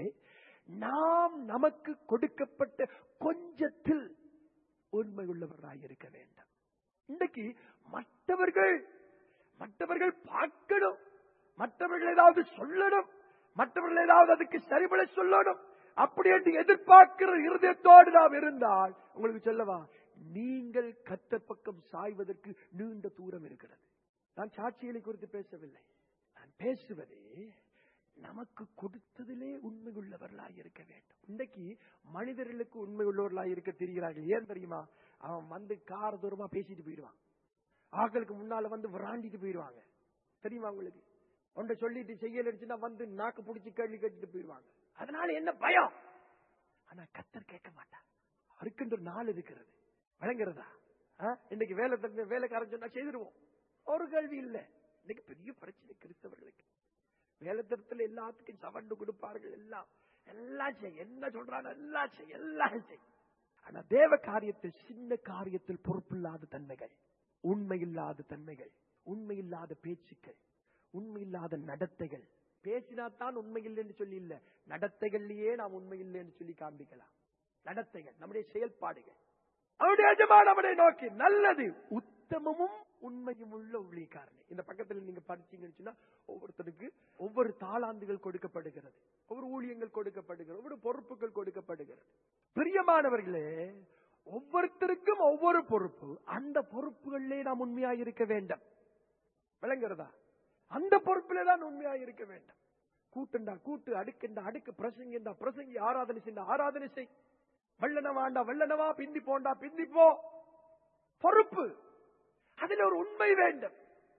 நாம் நமக்கு கொடுக்கப்பட்ட கொஞ்சத்தில் உண்மை உள்ளவராக இருக்க வேண்டும். இன்றைக்கு மற்றவர்கள் மற்றவர்கள் பார்க்கணும், மற்றவர்கள் ஏதாவது சொல்லணும், மற்றவர்கள் ஏதாவது அதுக்கு சரிபட சொல்லணும், அப்படி என்று எதிர்பார்க்கிற இருதயத்தோடு நாம் இருந்தால், உங்களுக்கு சொல்லவா, நீங்கள் கர்த்தர் பக்கம் சாய்வதற்கு நீண்ட தூரம் இருக்கிறது. நான் சாட்சிகளை குறித்து பேசவில்லை, நான் பேசுவதே நமக்கு கொடுத்ததிலே உண்மை உள்ளவர்களாக இருக்க வேண்டும். இன்றைக்கு மனிதர்களுக்கு உண்மை உள்ளவர்களாக இருக்க தெரிகிறார்கள். ஏன் தெரியுமா? அவன் வந்து கார தூரமா பேசிட்டு போயிடுவான், ஆக்களுக்கு முன்னால வந்து விராண்டிட்டு போயிடுவாங்க. தெரியுமா உங்களுக்கு? ஒன்றை சொல்லிட்டு செய்யலன்னா வந்து நாக்கு பிடிச்சி கேள்வி கேட்டுட்டு போயிடுவாங்க. அதனால என்ன பயம்? ஆனா கர்த்தர் கேட்க மாட்டார். அவருக்குன்ற நாள் இருக்கிறது. வழங்குறதா? இன்னைக்கு வேலை தெரிஞ்ச வேலைக்காரன் சொன்னா செய்திருவோம், ஒரு கேள்வி இல்லை. இன்னைக்கு பெரிய பிரச்சனை கிறிஸ்தவர்களுக்கு. வேலை தரத்துல எல்லாத்துக்கும் சவண்டு கொடுப்பார்கள், எல்லாம் எல்லாம் செய், என்ன சொல்றாங்க எல்லாம் செய், எல்லாம் செய். ஆனா தேவ காரியத்தில் சின்ன காரியத்தில் பொறுப்பில்லாத தன்மைகள், உண்மை இல்லாத தன்மைகள், உண்மை இல்லாத பேச்சுக்கள், உண்மை இல்லாத நடத்தைகள். பேசினாத்தான் உண்மை இல்லைன்னு சொல்லி இல்ல, நடத்தைகள்லயே நாம் உண்மை இல்லைன்னு சொல்லி காண்பிக்கலாம். நடத்தைகள், நம்முடைய செயல்பாடுகள். அவருடைய எஜமான் அவனை நோக்கி, நல்லது உத்தமமும் உண்மையும் உள்ள ஊழியக்காரனே. இந்த பக்கத்தில் நீங்க படிச்சீங்கன்னு சொன்னா, ஒவ்வொருத்தருக்கு ஒவ்வொரு தாளாந்துகள் கொடுக்கப்படுகிறது, ஒவ்வொரு ஊழியங்கள் கொடுக்கப்படுகிறது, ஒவ்வொரு பொறுப்புகள் கொடுக்கப்படுகிறது. பிரியமானவர்களே, ஒவ்வொருத்தருக்கும் ஒவ்வொரு பொறுப்பு. அந்த பொறுப்புகளிலே நாம் உண்மையாக இருக்க வேண்டும். விளங்குறதா? அந்த பொறுப்பிலே தான் உண்மையாக இருக்க வேண்டும். கூட்டுண்டா கூட்டு, அடுக்குண்டா அடுக்கு, பிரசங்கிண்டா பிரசங்கி, ஆராதனை செய்ய ஆராதனை செய், வெள்ளனவாண்டா வெள்ளனவா, பிந்தி போண்டா பிந்தி போ. பொறுப்பு, அதில் ஒரு உண்மை வேண்டும்.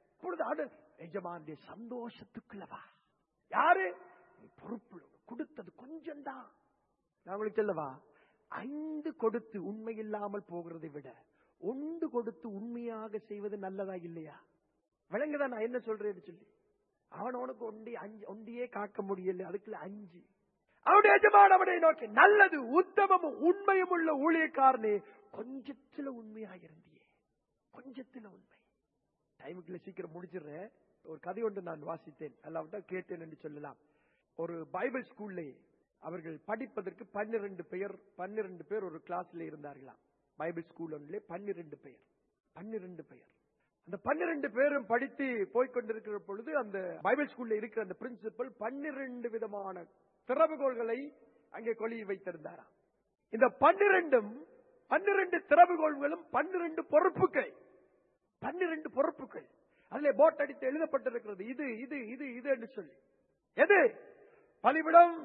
எஜமானுடைய சந்தோஷத்துக்குள்ளவா. யாரு? பொறுப்பு கொடுத்தது கொஞ்சம் தான். நான் உங்களுக்கு சொல்லவா, ஐந்து கொடுத்து உண்மை இல்லாமல் போகிறதை விட ஒன்று கொடுத்து உண்மையாக செய்வது நல்லதா இல்லையா? விளங்குதான் நான் என்ன சொல்றேன்னு சொல்லி. அவன் அவனுக்கு ஒண்டி அஞ்சு ஒண்டியே காக்க முடியல, அதுக்குள்ள அஞ்சு. அவனுடைய எஜமான் அவனை நோக்கி, நல்லது உத்தமமும் உண்மையும் உள்ள ஊழியக்காரனே, கொஞ்சத்துல உண்மையாக இருந்தியே, கொஞ்சத்துல உண்மை. டைமுக்குள்ள சீக்கிரம் முடிச்சிடுறேன். ஒரு கதை ஒன்று நான் வாசித்தேன், அல்லாவிட்டா கேட்டேன் என்று சொல்லலாம். ஒரு பைபிள் ஸ்கூல்ல அவர்கள் படிப்பதற்கு பன்னிரண்டு பேர் பன்னிரண்டு பேர் ஒரு கிளாஸ்ல இருந்தார்களாம். பைபிள் ஸ்கூல் ஒன்றிலே பன்னிரண்டு பேர் பன்னிரண்டு பேர் அந்த பன்னிரண்டு பேரும் படித்து போய்கொண்டிருக்கிற பொழுது, அந்த பைபிள் ஸ்கூல்ல இருக்கிற அந்த பிரின்சிபல் பன்னிரண்டு விதமான திறவுகோள்களை அங்கே கொளி வைத்திருந்தாராம். இந்த பன்னிரண்டும் பன்னிரண்டு திறவுகோள்களும் பன்னிரண்டு பொறுப்புகள், பன்னிரண்டு பொறுப்புகள். அதிலே போட் அடித்து எழுதப்பட்டிருக்கிறது, இது இது இது இது என்று சொல்லி. எது? பலிபிடம்,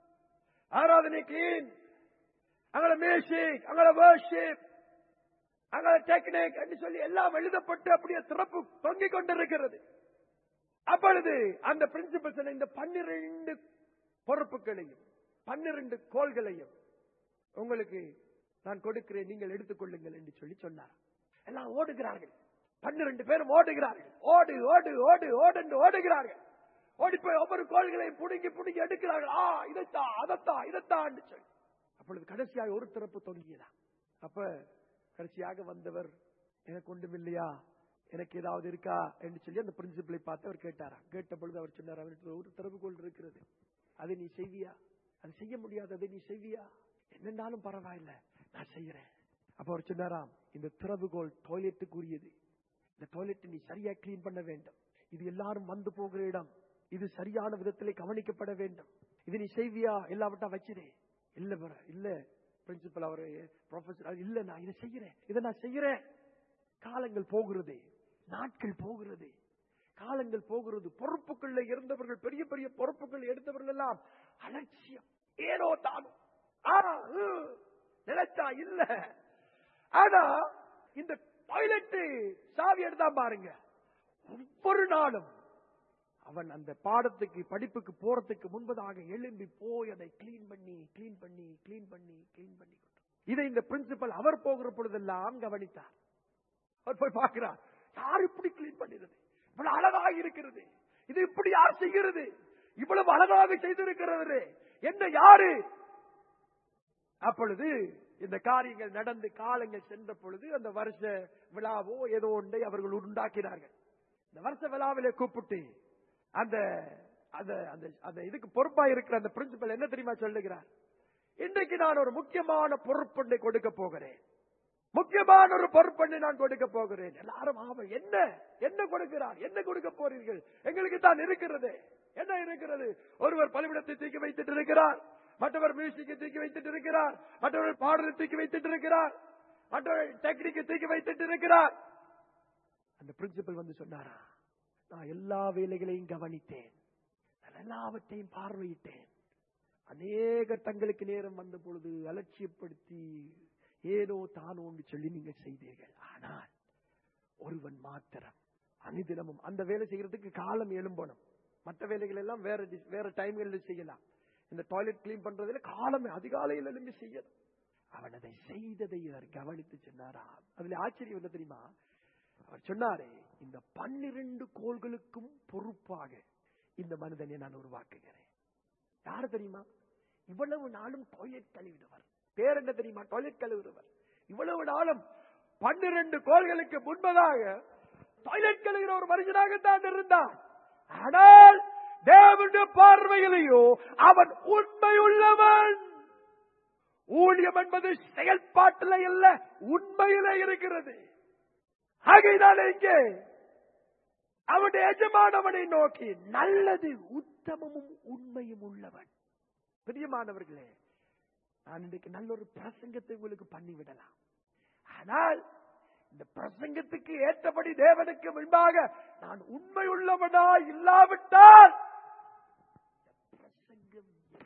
ஆராதனை கிளீன், அங்கே மியூசிக், அங்கே வர்ஷிப், அங்கே டெக்னிக் என்று சொல்லி எல்லாம் எழுதப்பட்டு அப்படியே திறப்பு தொங்கிக் கொண்டிருக்கிறது. அப்பொழுது அந்த பிரின்சிபல் இந்த பன்னிரண்டு பொறுப்புகளையும் பன்னிரண்டு கோள்களையும் உங்களுக்கு நான் கொடுக்கிறேன், நீங்கள் எடுத்துக்கொள்ளுங்கள் என்று சொல்லி சொன்னார். எல்லாம் ஓடுகிறார்கள், பன்னிரண்டு பேரும் ஓடுகிறார்கள், ஓடு ஓடு ஓடு ஓடு என்று ஓடுகிறார்கள். ஓடி போய் ஒவ்வொரு கோள்களையும் புடுங்கி புடுங்கி எடுக்கிறார்கள். ஆ இதைத்தான் அதைத்தான் இதைத்தான் சொல்லி அப்பொழுது கடைசியாக ஒரு திறப்பு தொடங்கியதா. அப்ப கடைசியாக வந்தவர் எனக்கு ஒன்றும் இல்லையா, எனக்கு ஏதாவது இருக்கா என்று சொல்லி அந்த பிரின்சிபலை பார்த்து அவர் கேட்டாராம். கேட்ட பொழுது அவர் சொன்னார், அவருக்கு ஒரு திறவுகோல் இருக்கிறது, அதை நீ செய்வியா? அது செய்ய முடியாது, அதை நீ செய்வியா? என்னன்னாலும் பரவாயில்லை, நான் செய்யறேன். அப்ப அவர் சொன்னாராம், இந்த திறவுகோல் டாய்லெட்டுக்குரியது, இந்த டாய்லெட் நீ சரியா கிளீன் பண்ண வேண்டும், இது எல்லாரும் வந்து போகிற இடம், இது சரியான விதத்திலே கவனிக்கப்பட வேண்டும், இது நீ செய்வியா? இல்லாவிட்டா வச்சிரு. இல்ல இல்ல பிரின்சிபல் அவரு ப்ரொஃபசர், இல்ல நான் இதை செய்யறேன், இதை நான் செய்யறேன். காலங்கள் போகிறது, நாட்கள் போகிறது, காலங்கள் போகிறது. பொறுப்புக்குள்ள இருந்தவர்கள், பெரிய பெரிய பொறுப்புகள் எடுத்தவர்கள் எல்லாம் அலட்சியம், ஏனோ தானும் நினைச்சா இல்ல. ஆனா இந்த டாய்லெட் சாவி எடுத்தா பாருங்க, ஒவ்வொரு நாளும் அவன் அந்த பாடத்துக்கு படிப்புக்கு போறதுக்கு முன்பதாக எழும்பி போய் அதை கிளீன் பண்ணி கிளீன் பண்ணி கிளீன் பண்ணி கிளீன் பண்ணி இதை இந்த பிரின்சிபல் அவர் போகிற பொழுதெல்லாம் கவனித்தார். அவர் போய் பார்க்கிறார், யார் இப்படி கிளீன் பண்ணிருது, இவ்வளவு அழகாக இருக்கிறது, இது இப்படி யார் செய்கிறது, இவ்வளவு அழகாக செய்திருக்கிறது என்ன, யாரு? அப்பொழுது இந்த காரியங்கள் நடந்து காலங்கள் சென்ற பொழுது அந்த வருஷ விழாவோ ஏதோ ஒன்றை அவர்கள் உண்டாக்கினார்கள். இந்த வருஷ விழாவிலே கூப்பிட்டு அந்த அந்த இதுக்கு பொறுப்பா இருக்கிற அந்த பிரின்சிபல் என்ன தெரியுமா சொல்லுகிறார், இன்றைக்கு நான் ஒரு முக்கியமான பொறுப்பொன்றை கொடுக்க போகிறேன், முக்கியமான ஒரு பொறுப்பொன்றை நான் கொடுக்க போகிறேன். எல்லாரும் ஆமா, என்ன என்ன கொடுக்கிறார், என்ன கொடுக்க போறீர்கள், எங்களுக்கு தான் இருக்கிறது, என்ன இருக்கிறது? ஒருவர் பலிபீடத்தை தூக்கி வைத்துட்டு இருக்கிறார், மற்றவர் மியூசிக்கை தூக்கி வைத்துட்டு இருக்கிறார், மற்றவர் பாடலை தூக்கி வைத்துட்டு இருக்கிறார், மற்றவர் டெக்னிக்கை தூக்கி வைத்துட்டு இருக்கிறார். அந்த பிரின்சிபல் வந்து சொன்னாரா, நான் எல்லா வேலைகளையும் கவனித்தேன், நான் எல்லாவற்றையும் பார்வையிட்டேன். அநேக தங்களுக்கு நேரம் வந்த பொழுது அலட்சியப்படுத்தி ஏனோ தானோ சொல்லி நீங்க செய்தீர்கள். ஆனால் ஒருவன் மாத்திரம் அனுதினமும் அந்த வேலை செய்யறதுக்கு காலம் எழும்பணும், மற்ற வேலைகள் எல்லாம் வேற வேற டைம்களில் செய்யலாம். இந்த டாய்லெட் கிளீன் பண்றதுல காலம் அதிகாலையில் எழும்பி செய்யணும். அவன் அதை செய்ததை கவனித்து சொன்னாரா. அதுல ஆச்சரியம் என்ன தெரியுமா, அவர் சொன்னாரே, இந்த பன்னிரண்டு கோள்களுக்கும் பொறுப்பாக இந்த மனிதனை நான் உருவாக்குகிறேன். யாரு தெரியுமா? இவ்வளவு நாளும் டாய்லெட் கழுவிடுவர், பேர் என்ன தெரியுமா? டாய்லெட் கழுவுறவர். இவ்வளவு நாளும் பன்னிரண்டு கோள்களுக்கு முன்பதாக டாய்லெட் கழுவுகிற ஒரு மனுஷனாகத்தான் இருந்தான். ஆனால் தேவனுடைய பார்வையிலேயோ அவன் உண்மை உள்ளவன். ஊழியம் என்பது செயல்பாட்டில் அல்ல, உண்மையிலே இருக்கிறது. ஆகையினாலே இங்கே அவனுடைய எஜமானவனை நோக்கி நல்லது உத்தமமும் உண்மையும் உள்ளவன். பிரியமானவர்களே, நான் இன்றைக்கு நல்ல ஒரு பிரசங்கத்தை உங்களுக்கு பண்ணிவிடலாம். ஆனால் இந்த பிரசங்கத்துக்கு ஏற்றபடி தேவனுக்கு முன்பாக நான் உண்மை உள்ளவனா இல்லாவிட்டால் பிரசங்கம்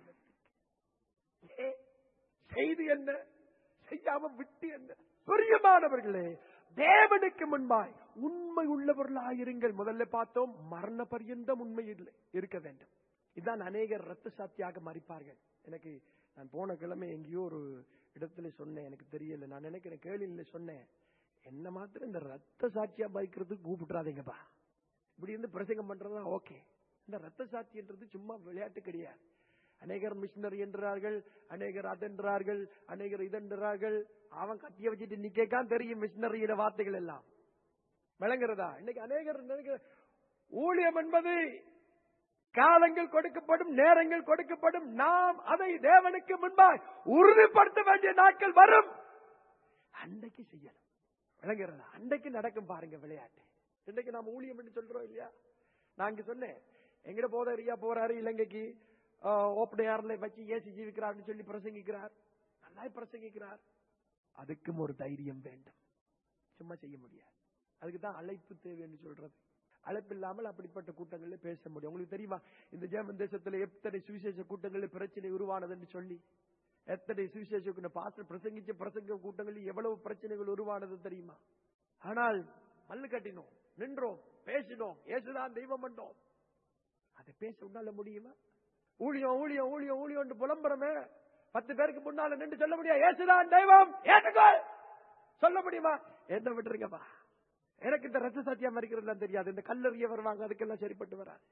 செய்து என்ன, செய்யாம விட்டு என்ன? பிரியமானவர்களே, தேவனுக்கு முன்பாய் உண்மை உள்ளவர்களாயிருங்கள். முதல்ல பார்த்தோம், மரண பரியந்தம் உண்மை இருக்க வேண்டும். இதுதான் அநேகர் ரத்த சாட்சியாக மறிப்பார்கள். எனக்கு நான் போன கிழமை எங்கேயோ ஒரு இடத்துல சொன்னேன், எனக்கு தெரியல, நான் நினைக்கிறேன் கேள்வியில சொன்னேன், என்ன மாத்திரம் இந்த ரத்த சாட்சியா மறிக்கிறதுக்கு கூப்பிட்டுறாதீங்கப்பா. இப்படி இருந்து பிரசங்கம் பண்றதுதான் ஓகே. இந்த ரத்த சாட்சின்றது சும்மா விளையாட்டு கிடையாது. அநேகர் மிஷினரி என்றார்கள், அநேகர் அதென்றார்கள், அநேகர் இதென்றார்கள். அவன் கத்திய வச்சுட்டு நிக்கான் தெரியும் மிஷினரியில வார்த்தைகள் எல்லாம் விளங்குறதா? இன்னைக்கு அநேகர் ஊழியம் என்பது காலங்கள் கொடுக்கப்படும், நேரங்கள் கொடுக்கப்படும். நாம் அதை தேவனுக்கு முன்பாக உறுதிப்படுத்த வேண்டிய நாட்கள் வரும். அன்றைக்கு செய்யணும், விளங்குறதா? அன்றைக்கு நடக்கும் பாருங்க விளையாட்டு. இன்றைக்கு நாம் ஊழியம் என்று சொல்றோம் இல்லையா? நான் இங்க சொன்னேன், எங்கட போதறியா போறாரு இலங்கைக்கு, ஓப்பன் ஏர்ல வச்சு ஏசி ஜீவிக்கிறார் சொல்லி பிரசங்கிக்கிறார், நல்லா பிரசங்கிக்கிறார். அதுக்கும் ஒரு தைரியம் வேண்டும், சும்மா செய்ய முடியாது. அதுக்குதான் அழைப்பு தேவை என்று சொல்றது. அழைப்பு இல்லாமல் அப்படிப்பட்ட கூட்டங்களில் பேச முடியும். உங்களுக்கு தெரியுமா, இந்த ஜெர்மன் தேசத்துல எத்தனை சுவிசேஷ கூட்டங்களில் பிரச்சனை உருவானது என்று சொல்லி, எத்தனை சுவிசேஷ பாஸ்டர் பிரசங்கிச்ச பிரசங்க கூட்டங்களில் எவ்வளவு பிரச்சனைகள் உருவானது தெரியுமா? ஆனால் மல்லு கட்டினோம், நின்றோம், பேசினோம், ஏசுதான் தெய்வம் பண்ணோம். அதை பேச உன்னால முடியுமா? ஊழியம் ஊழியம் ஊழியம் ஊழியம் புலம்புறமே, பத்து பேருக்கு முன்னால நின்று சொல்ல முடியாது ஏசுதான் தெய்வம் ஏற்றுக்கொள் சொல்ல முடியுமா? என்ன விட்டுருங்கப்பா, எனக்கு இந்த ரத்த சத்தியம் இருக்கிறதுலாம் தெரியாது. இந்த கல்லறிய வருவாங்க, அதுக்கெல்லாம் சரிப்பட்டு வராது.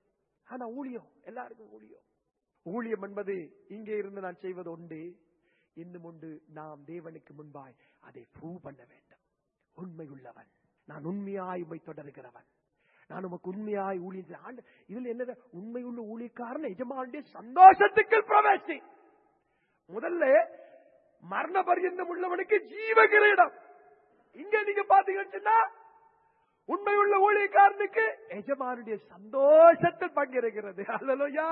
ஆனா ஊழியம் எல்லாருக்கும் ஊழியம். ஊழியம் என்பது இங்கே இருந்து நான் செய்வது உண்டு, இன்னும் உண்டு நாம் தேவனுக்கு முன்பாய் அதை ப்ரூவ் பண்ண வேண்டும். உண்மை உள்ளவன், நான் உண்மையாய் உண்மை தொடர்கிறவன், நான் உமக்கு உண்மையாய் ஊழியம். இதுல என்ன உண்மை உள்ள ஊழியக்காரன் எஜமானுடைய சந்தோஷத்துக்கு பிரவேசி. முதல்ல மரண பரியந்தம் உள்ளவனுக்கு ஜீவ கிரீடம். இங்க நீங்க பாத்தீங்கன்னா உண்மை உள்ள ஊழியக்காரனுக்கு எஜமானுடைய சந்தோஷத்தில் பங்கிருக்கிறது. அல்லேலூயா.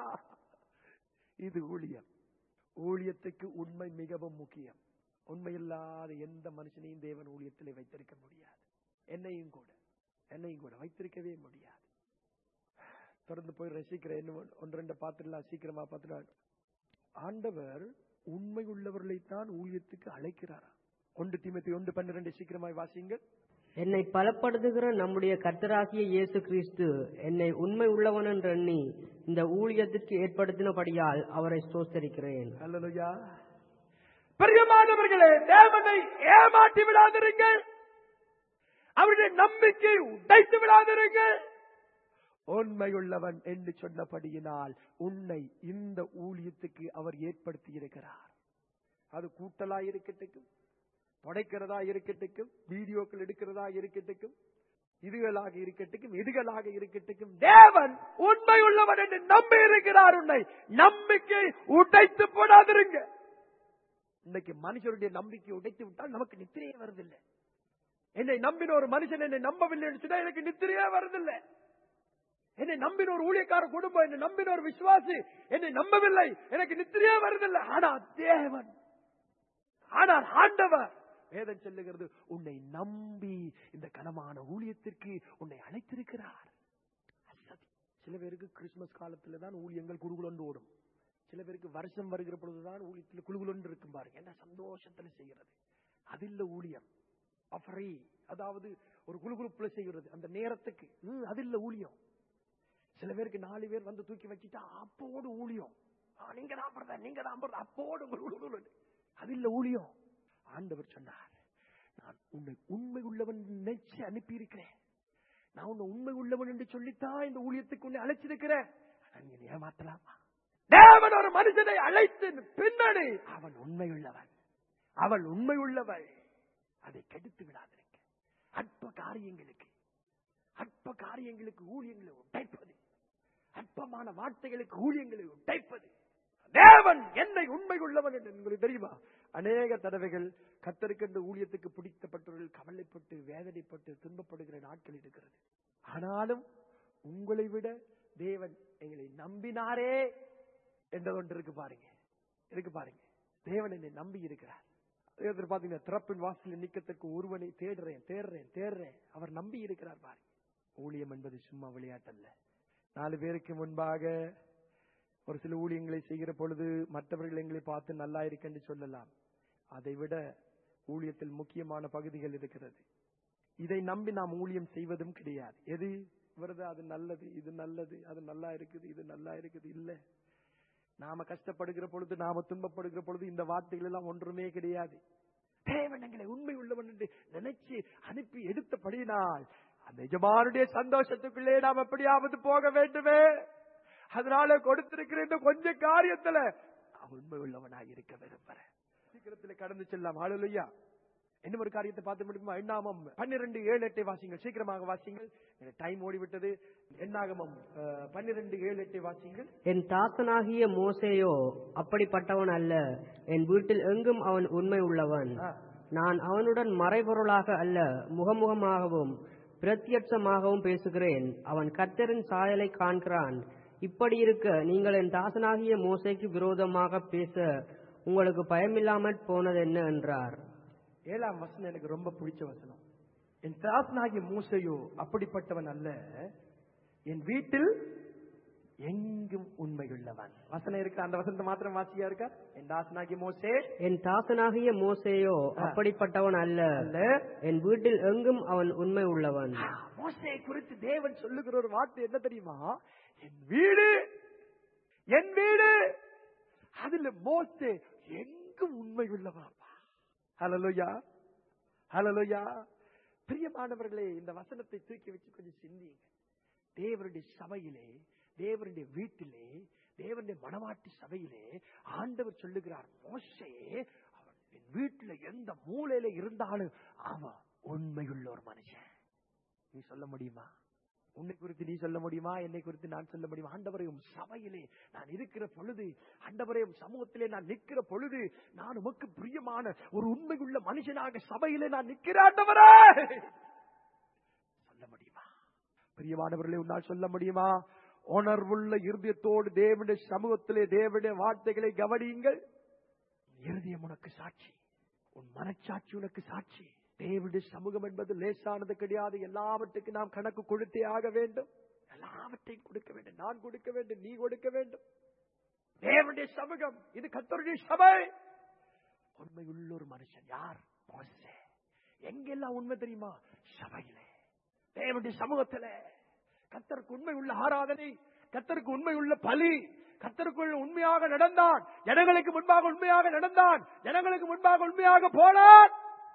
இது ஊழியம். ஊழியத்துக்கு உண்மை மிகவும் முக்கியம். உண்மை இல்லாத எந்த மனுஷனையும் தேவன் ஊழியத்திலே வைத்திருக்க முடியாது. என்னையும் கூட என்னையும் கூட வைத்திருக்கவே முடியாது. தொடர்ந்து போய் ரசிக்கிறேன். ஒன்று ரெண்டு பாத்துலாம், சீக்கிரமா பாத்துலாம். ஆண்டவர் உண்மை உள்ளவர்களைத்தான் ஊழியத்துக்கு அழைக்கிறாரா. ஒன்று தீமோத்தேயு ஒன்று பன்னிரண்டு சீக்கிரமாய் வாசியுங்கள். என்னை பலப்படுத்துகிற நம்முடைய கர்த்தராகிய இயேசு கிறிஸ்து என்னை உண்மை உள்ளவன் என்று எண்ணி இந்த ஊழியத்திற்கு ஏற்படுத்தினபடியால் அவரை ஸ்தோத்திரிக்கிறேன். அல்லேலூயா. பிரியமானவர்களே, தேவனை ஏமாற்றி விடாதிருங்கள். அவருடைய நம்பிக்கை உடைத்து விடாதிருங்கள். உண்மையுள்ளவன் என்று சொன்னபடியினால் உன்னை இந்த ஊழியத்துக்கு அவர் ஏற்படுத்தி இருக்கிறார். அது கூட்டலா இருக்கட்டும், படைக்கிறதா இருக்கட்டும், வீடியோக்கள் எடுக்கிறதா இருக்கட்டும், இதுகளாக இருக்கட்டும், இதுகளாக இருக்கட்டும், தேவன் உண்மை உள்ளவன் என்று நம்பி இருக்கிறார். உன்னை நம்பிக்கை உடைத்து போடாதிருங்க. இன்னைக்கு மனுஷருடைய நம்பிக்கை உடைத்து விட்டால் நமக்கு நித்திரையே வருதில்லை. என்னை நம்பின ஒரு மனுஷன் என்னை நம்பவில்லை என்று சொன்னா எனக்கு நித்திரையே வருதில்லை. என்னை நம்பின ஒரு ஊழியக்கார குடும்பம், என்னை நம்பின ஒரு விசுவாசி என்னை நம்பவில்லை, எனக்கு நித்திரையே வருதில்லை. ஆனா தேவன், ஆனால் ஆண்டவர் வேதம் சொல்லுகிறது, உன்னை நம்பி இந்த கனமான ஊழியத்திற்கு உன்னை அழைத்திருக்கிறார். சில பேருக்கு கிறிஸ்துமஸ் காலத்துல தான் ஊழியங்கள் குழுகுலொன்று ஓடும். சில பேருக்கு வருஷம் வருகிற பொழுதுதான் ஊழியத்தில் குழுகுலொன்று இருக்கும். பாருங்க, என்ன சந்தோஷத்துல செய்கிறது. அது இல்ல ஊழியம். அஃப்ரீ, அதாவது ஒரு குழுகுழுப்புல செய்கிறது அந்த நேரத்துக்கு, அது இல்ல ஊழியம். சில பேருக்கு நாலு பேர் வந்து தூக்கி வச்சுட்டா அப்போடு ஊழியம். நீங்க தான் பிரதர், நீங்க தான் பிரதர், அப்போடு, அது இல்ல ஊழியம். ஆண்டவர் சொன்னார், நான் உன்னை உண்மை உள்ளவன் நினைச்சு அனுப்பி இருக்கிறேன். நான் உன்னை உண்மை உள்ளவன் என்று சொல்லித்தான் இந்த ஊழியத்துக்கு உன்னை அழைச்சிருக்கிறேன். ஏமாத்தலாமா? தேவன் ஒரு மனுஷனை அழைத்து பின்னணி அவன் உண்மை உள்ளவன், அவள் உண்மை உள்ளவள். அதை கெடுத்து விடாதிருக்க. அற்ப காரியங்களுக்கு அற்ப காரியங்களுக்கு ஊழியங்களை உடைப்பது, அற்பமான வார்த்தைகளுக்கு ஊழியங்களை உடைப்பது. தேவன் என்னை உண்மை உள்ளவன் என்று உங்களுக்கு தெரியுமா? அநேக தடவைகள் கர்த்தருக்கு ஊழியத்துக்கு பிடித்தப்பட்டவர்கள் கவலைப்பட்டு வேதனைப்பட்டு துன்பப்படுகிற நாட்கள் இருக்கிறது. ஆனாலும் உங்களை விட தேவன் எங்களை நம்பினாரே என்றது ஒன்று இருக்கு பாருங்க, இருக்கு பாருங்க. தேவன் என்னை நம்பி இருக்கிறார். பாத்தீங்கன்னா, திறப்பின் வாசலில் நிக்கத்திற்கு ஒருவனை தேடுறேன் தேடுறேன் தேடுறேன் அவர் நம்பி இருக்கிறார் பாருங்க. ஊழியம் என்பது சும்மா விளையாட்டல்ல. நாலு பேருக்கு முன்பாக ஒரு சில ஊழியங்களை செய்கிற பொழுது மற்றவர்கள் எங்களை பார்த்து நல்லா இருக்குன்னு சொல்லலாம். அதை விட ஊழியத்தில் முக்கியமான பகுதிகள் இருக்கிறது. இதை நம்பி நாம் ஊழியம் செய்வதும் கிடையாது. எது வருது, அது நல்லது, இது நல்லது, அது நல்லா இருக்குது, இது நல்லா இருக்குது. இல்ல, நாம கஷ்டப்படுகிற பொழுது, நாம துன்பப்படுகிற பொழுது இந்த வார்த்தைகள் எல்லாம் ஒன்றுமே கிடையாது. தேவன் எங்களை உண்மை உள்ளவன் என்று நினைச்சு அனுப்பி எடுத்தபடியினால் அந்த எஜமானுடைய சந்தோஷத்துக்குள்ளே நாம் எப்படியாவது போக வேண்டுமே. அதனால கொடுத்திருக்கிற இந்த கொஞ்ச காரியத்துல உண்மை உள்ளவனாக இருக்க விரும்புறேன். சீக்கிரத்தில் கடந்து செல்லாம். ஹல்லேலூயா. இன்னும் ஒரு காரியத்தை பார்த்து முடியுமா? எண்ணாகமம் பன்னிரண்டு ஏழு எட்டை வாசிங்கள், சீக்கிரமாக வாசிங்கள், டைம் ஓடிவிட்டது. எண்ணாகமம் பன்னிரண்டு ஏழு எட்டை வாசிங்கள். என் தாசனாகிய மோசேயோ அப்படிப்பட்டவன் அல்ல, என் வீட்டில் எங்கும் அவன் உண்மை உள்ளவன். நான் அவனுடன் மறைபொருளாக அல்ல, முகமுகமாகவும் பிரத்யட்சமாகவும் பேசுகிறேன். அவன் கர்த்தரின் சாயலை காண்கிறான். இப்படி இருக்க நீங்கள் என் தாசனாகிய மோசேக்கு விரோதமாக பேச உங்களுக்கு பயமில்லாமல் போனது என்ன என்றார். ஏழாம் வசனம் எனக்கு ரொம்ப பிடிச்ச வசனம். என் தாசனாகிய மோசேயோ அப்படிப்பட்டவன் அல்ல, என் வீட்டில் எங்கும் உண்மையுள்ளவன். வசனம் இருக்கு, அந்த வசனத்தை மாத்திரம் வாசியா இருக்கா? என் தாசனாகிய மோசே என் தாசனாகிய மோசேயோ அப்படிப்பட்டவன் அல்ல, என் வீட்டில் எங்கும் அவன் உண்மை உள்ளவன். மோசே குறித்து தேவன் சொல்லுகிற ஒரு வார்த்தை என்ன தெரியுமா? என் வீடு, என் வீடு, அதுல மோசே எங்கும் உண்மை உள்ளவன். ஹல்லேலூயா, ஹல்லேலூயா. பிரியமானவர்களே, இந்த வசனத்தை தூக்கி வச்சு கொஞ்சம் சிந்திங்க. தேவனுடைய சபையிலே தேவனுடைய வீட்டிலே, தேவனுடைய மணவாட்டி சபையிலே ஆண்டவர் சொல்லுகிறார், மோசே அவன் என் வீட்டுல எந்த மூலையில இருந்தாலும் அவன் உண்மையுள்ள ஒரு மனுஷன். நீ சொல்ல முடியுமா? உன்னை குறித்து நீ சொல்ல முடியுமா? என்னை குறித்து நான் சொல்ல முடியுமா? ஆண்டவரையும் சபையிலே நான் இருக்கிற பொழுது, ஆண்டவரையும் சமூகத்திலே நான் நிற்கிற பொழுது, நான் உமக்கு பிரியமான ஒரு உண்மையுள்ள மனுஷனாக சபையிலே நான் நிற்கிற ஆண்டவரே சொல்ல முடியுமா? பிரியமானவர்களே, உன்னால் சொல்ல முடியுமா? உணர்வுள்ள இருதயத்தோடு தேவனுடைய சமூகத்திலே தேவனுடைய வார்த்தைகளை கவனியுங்கள். இருதயம் உனக்கு சாட்சி, உன் மனச்சாட்சி உனக்கு சாட்சி. தேவனுடைய சமூகம் என்பது லேசானது கிடையாது. எல்லாவற்றுக்கும் நாம் கணக்கு கொடுத்தே ஆக வேண்டும். எல்லாவற்றையும் கொடுக்க வேண்டும். நான் கொடுக்க வேண்டும், நீ கொடுக்க வேண்டும். தேவனுடைய சமூகம் இது கர்த்தருடைய சபை. உண்மையுள்ள ஒரு மனுஷன் யார்? மோசே. எங்கெல்லாம் உண்மை தெரியுமா? சபையிலே, தேவனுடைய சமூகத்திலே. கர்த்தருக்கு உண்மை உள்ள ஆராதனை, கர்த்தருக்கு உண்மை உள்ள பலி, கர்த்தருக்குள் உண்மையாக நடந்தான். ஜனங்களுக்கு முன்பாக உண்மையாக நடந்தான். ஜனங்களுக்கு முன்பாக உண்மையாக போனான்.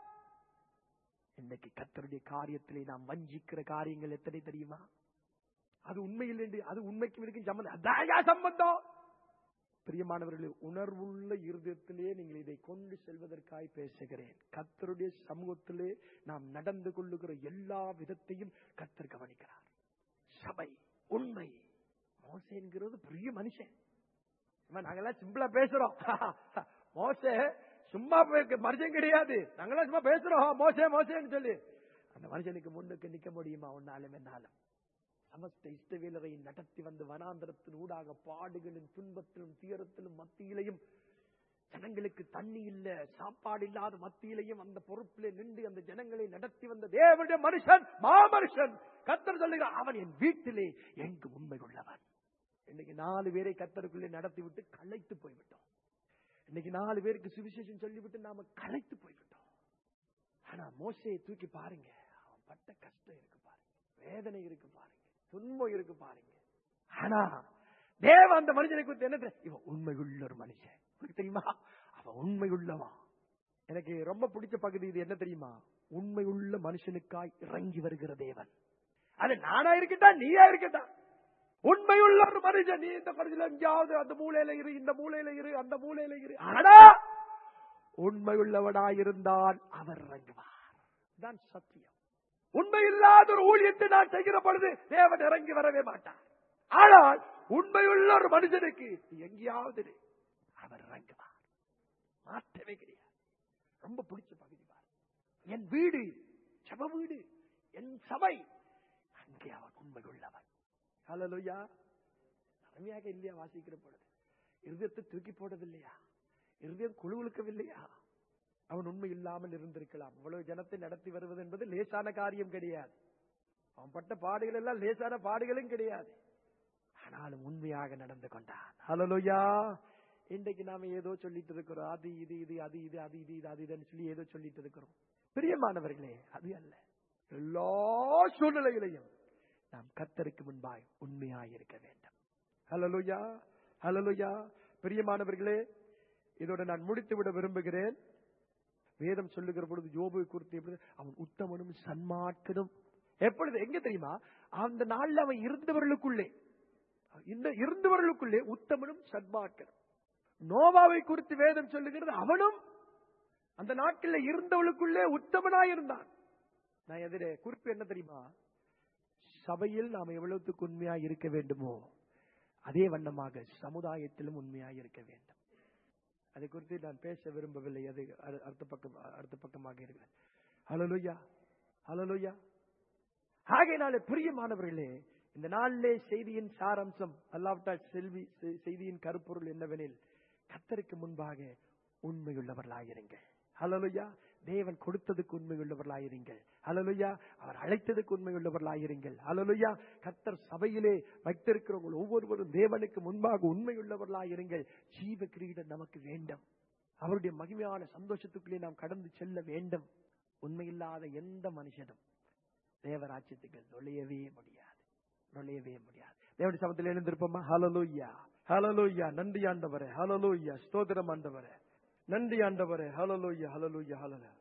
இன்னைக்கு கர்த்தருடைய காரியத்திலே நாம் வஞ்சிக்கிற காரியங்கள் எத்தனை தெரியுமா? அது உண்மையில் என்று, அது உண்மைக்கும் இருக்கும் சம்பந்தம். அதான் சம்பந்தம். பிரியமானவர்களே, உணர்வுள்ள இருதயத்திலே நீங்கள் இதை கொண்டு செல்வதற்காக பேசுகிறேன். கர்த்தருடைய சமூகத்திலே நாம் நடந்து கொள்ளுகிற எல்லா விதத்தையும் கர்த்தர் கவனிக்கிறார். சபை உண்மை. மோசே என்கிறது பெரிய மனுஷன். நாங்கெல்லாம் சிம்பிளா பேசுறோம். மோசே சும்மா மனுஷன் கிடையாது. நாங்கெல்லாம் சும்மா பேசுறோம் மோசே மோசேன்னு சொல்லி. அந்த மனுஷனுக்கு முன்னுக்கு நிக்க முடியுமா? ஒன்னாலும் என்னாலும். சமஸ்த இஸ்ரவேலரை நடத்தி வந்து வனாந்தரத்தின் ஊடாக பாடுகளின் துன்பத்திலும் துயரத்திலும் மத்தியிலையும், ஜனங்களுக்கு தண்ணி இல்ல, சாப்பாடு இல்லாத மத்தியிலையும் அந்த பொறுப்பிலே நின்று அந்த ஜனங்களை நடத்தி வந்த தேவனுடைய மனுஷன், மாமனுஷன். கர்த்தர் சொல்லுகிறார், அவன் என் வீட்டிலே எங்கு உண்மை உள்ளவன். இன்னைக்கு நாலு பேரை கர்த்தருக்குள்ளே நடத்தி விட்டு களைத்து போய்விட்டோம். இன்னைக்கு நாலு பேருக்கு சுவிசேஷம் சொல்லிவிட்டு நாம களைத்து போய்விட்டோம். ஆனா மோசேயை தூக்கி பாருங்க, அவன் பட்ட கஷ்டம் இருக்கு பாருங்க, வேதனை இருக்கு பாருங்க, துன்பம் இருக்கு பாருங்க. ஆனா தேவ அந்த மனுஷனை குறித்து என்ன தெரியும்? இவன் உண்மையுள்ள ஒரு மனுஷன். உங்களுக்கு தெரியுமா? அவன் உண்மையுள்ளவன். எனக்கு ரொம்ப பிடிச்ச பகுதி இது என்ன தெரியுமா? உண்மையுள்ள மனுஷனுக்காய் இறங்கி வருகிற தேவன். அது நானா இருக்கட்டா, நீயா இருக்கட்டா, உண்மையுள்ள ஒரு மனுஷன். நீ இந்த பகுதியில் எங்கேயாவது அந்த மூலையில இரு, இந்த மூலையில இரு, அந்த மூலையில இரு. ஆனா உண்மையுள்ளவனாயிருந்தால் அவர் இறங்குவார். தான் சத்தியம். உண்மை இல்லாத ஒரு ஊழியத்தை நான் செய்கிற பொழுது தேவன் இறங்கி வரவே மாட்டார். ஆனால் உண்மையுள்ள ஒரு மனுஷனுக்கு எங்கேயாவது அவர் இறங்குவார். மாற்றவே கிடையாது. ரொம்ப பிடிச்ச பகுதி பாரு. என் வீடு ஜெப வீடு, என் சபை, அங்கே அவன் உண்மையுள்ளவன். ஹல்லேலூயா. அருமையாக இல்லையா வாசிக்கிற பொழுது? இருதயத்தை தூக்கி போடவில்லையா? இருதயம் குழுவுக்கவில்லையா? அவன் உண்மை இல்லாமல் இருந்திருக்கலாம். அவ்வளவு ஜனத்தை நடத்தி வருவது என்பது லேசான காரியம் கிடையாது. அவன் பட்ட பாடுகள் எல்லாம் லேசான பாடுகளும் கிடையாது. ஆனாலும் உண்மையாக நடந்து கொண்டான். ஹல்லேலூயா. இன்றைக்கு நாம ஏதோ சொல்லிட்டு இருக்கிறோம், அது இது இது அது இது அது இது இது அது இதுன்னு சொல்லி ஏதோ சொல்லிட்டு இருக்கிறோம். பிரியமானவர்களே, அது அல்ல. எல்லா சூழ்நிலைகளையும் நாம் கர்த்தருக்கு முன்பாய் உண்மையாய் இருக்க வேண்டும். ஹல்லேலூயா, ஹல்லேலூயா. பிரியமானவர்களே, இதோட நான் முடித்து விட விரும்புகிறேன். வேதம் சொல்லுகிற பொழுது யோபு குறித்து எப்படி அவன் உத்தமனும் சன்மார்க்கனும். எப்பொழுது எங்க தெரியுமா? அந்த நாள்ல அவன் இருந்தவர்களுக்குள்ளே, இந்த இருந்தவர்களுக்குள்ளே உத்தமனும் சன்மார்க்கனும். நோவாவை குறித்து வேதம் சொல்லுகிறது, அவனும் அந்த நாட்களில் இருந்தவர்களுக்குள்ளே உத்தமனாயிருந்தான். நான் எதிரே குறிப்பு என்ன தெரியுமா? சபையில் நாம் எவ்வளவுக்கு உண்மையாக இருக்க வேண்டுமோ அதே வண்ணமாக சமுதாயத்திலும் உண்மையாக இருக்க வேண்டும். அதை குறித்து நான் பேச விரும்பவில்லை. அது அடுத்த பக்கம் அடுத்த பக்கமாக இருக்கிறது. ஹல்லேலூயா, ஹல்லேலூயா. ஆகையினாலே பிரியமானவர்களே, இந்த நாளிலே செய்தியின் சாராம்சம் அல்லாவிட்டால் செல்வி செய்தியின் கருப்பொருள் என்னவெனில், கர்த்தருக்கு முன்பாக உண்மையுள்ளவர்களாயிருங்கள். ஹல்லேலூயா. தேவன் கொடுத்ததுக்கு உண்மையுள்ளவர்களாயிருங்கள். ஹல்லேலூயா. அவர் அழைத்ததுக்கு உண்மையுள்ளவர்களாயிருங்கள். ஹல்லேலூயா. கர்த்தர் சபையிலே வைத்திருக்கிறவர்கள் ஒவ்வொருவரும் தேவனுக்கு முன்பாக உண்மையுள்ளவர்களாயிருங்கள். ஜீவ கிரீடம் நமக்கு வேண்டும். அவருடைய மகிமையான சந்தோஷத்துக்குள்ளே நாம் கடந்து செல்ல வேண்டும். உண்மையில்லாத எந்த மனுஷனும் தேவராஜ்யத்துக்கு நுழையவே முடியாது, நுழையவே முடியாது. தேவனுடைய சமத்தில் எழுந்திருப்போமா? ஹல்லேலூயா, ஹல்லேலூயா. நன்றி ஆண்டவரே, ஹல்லேலூயா. ஸ்தோத்திரம் ஆண்டவரே, நன்றி ஆண்டவரே. ஹல்லேலூயா, ஹல்லேலூயா, ஹல்லேலூயா.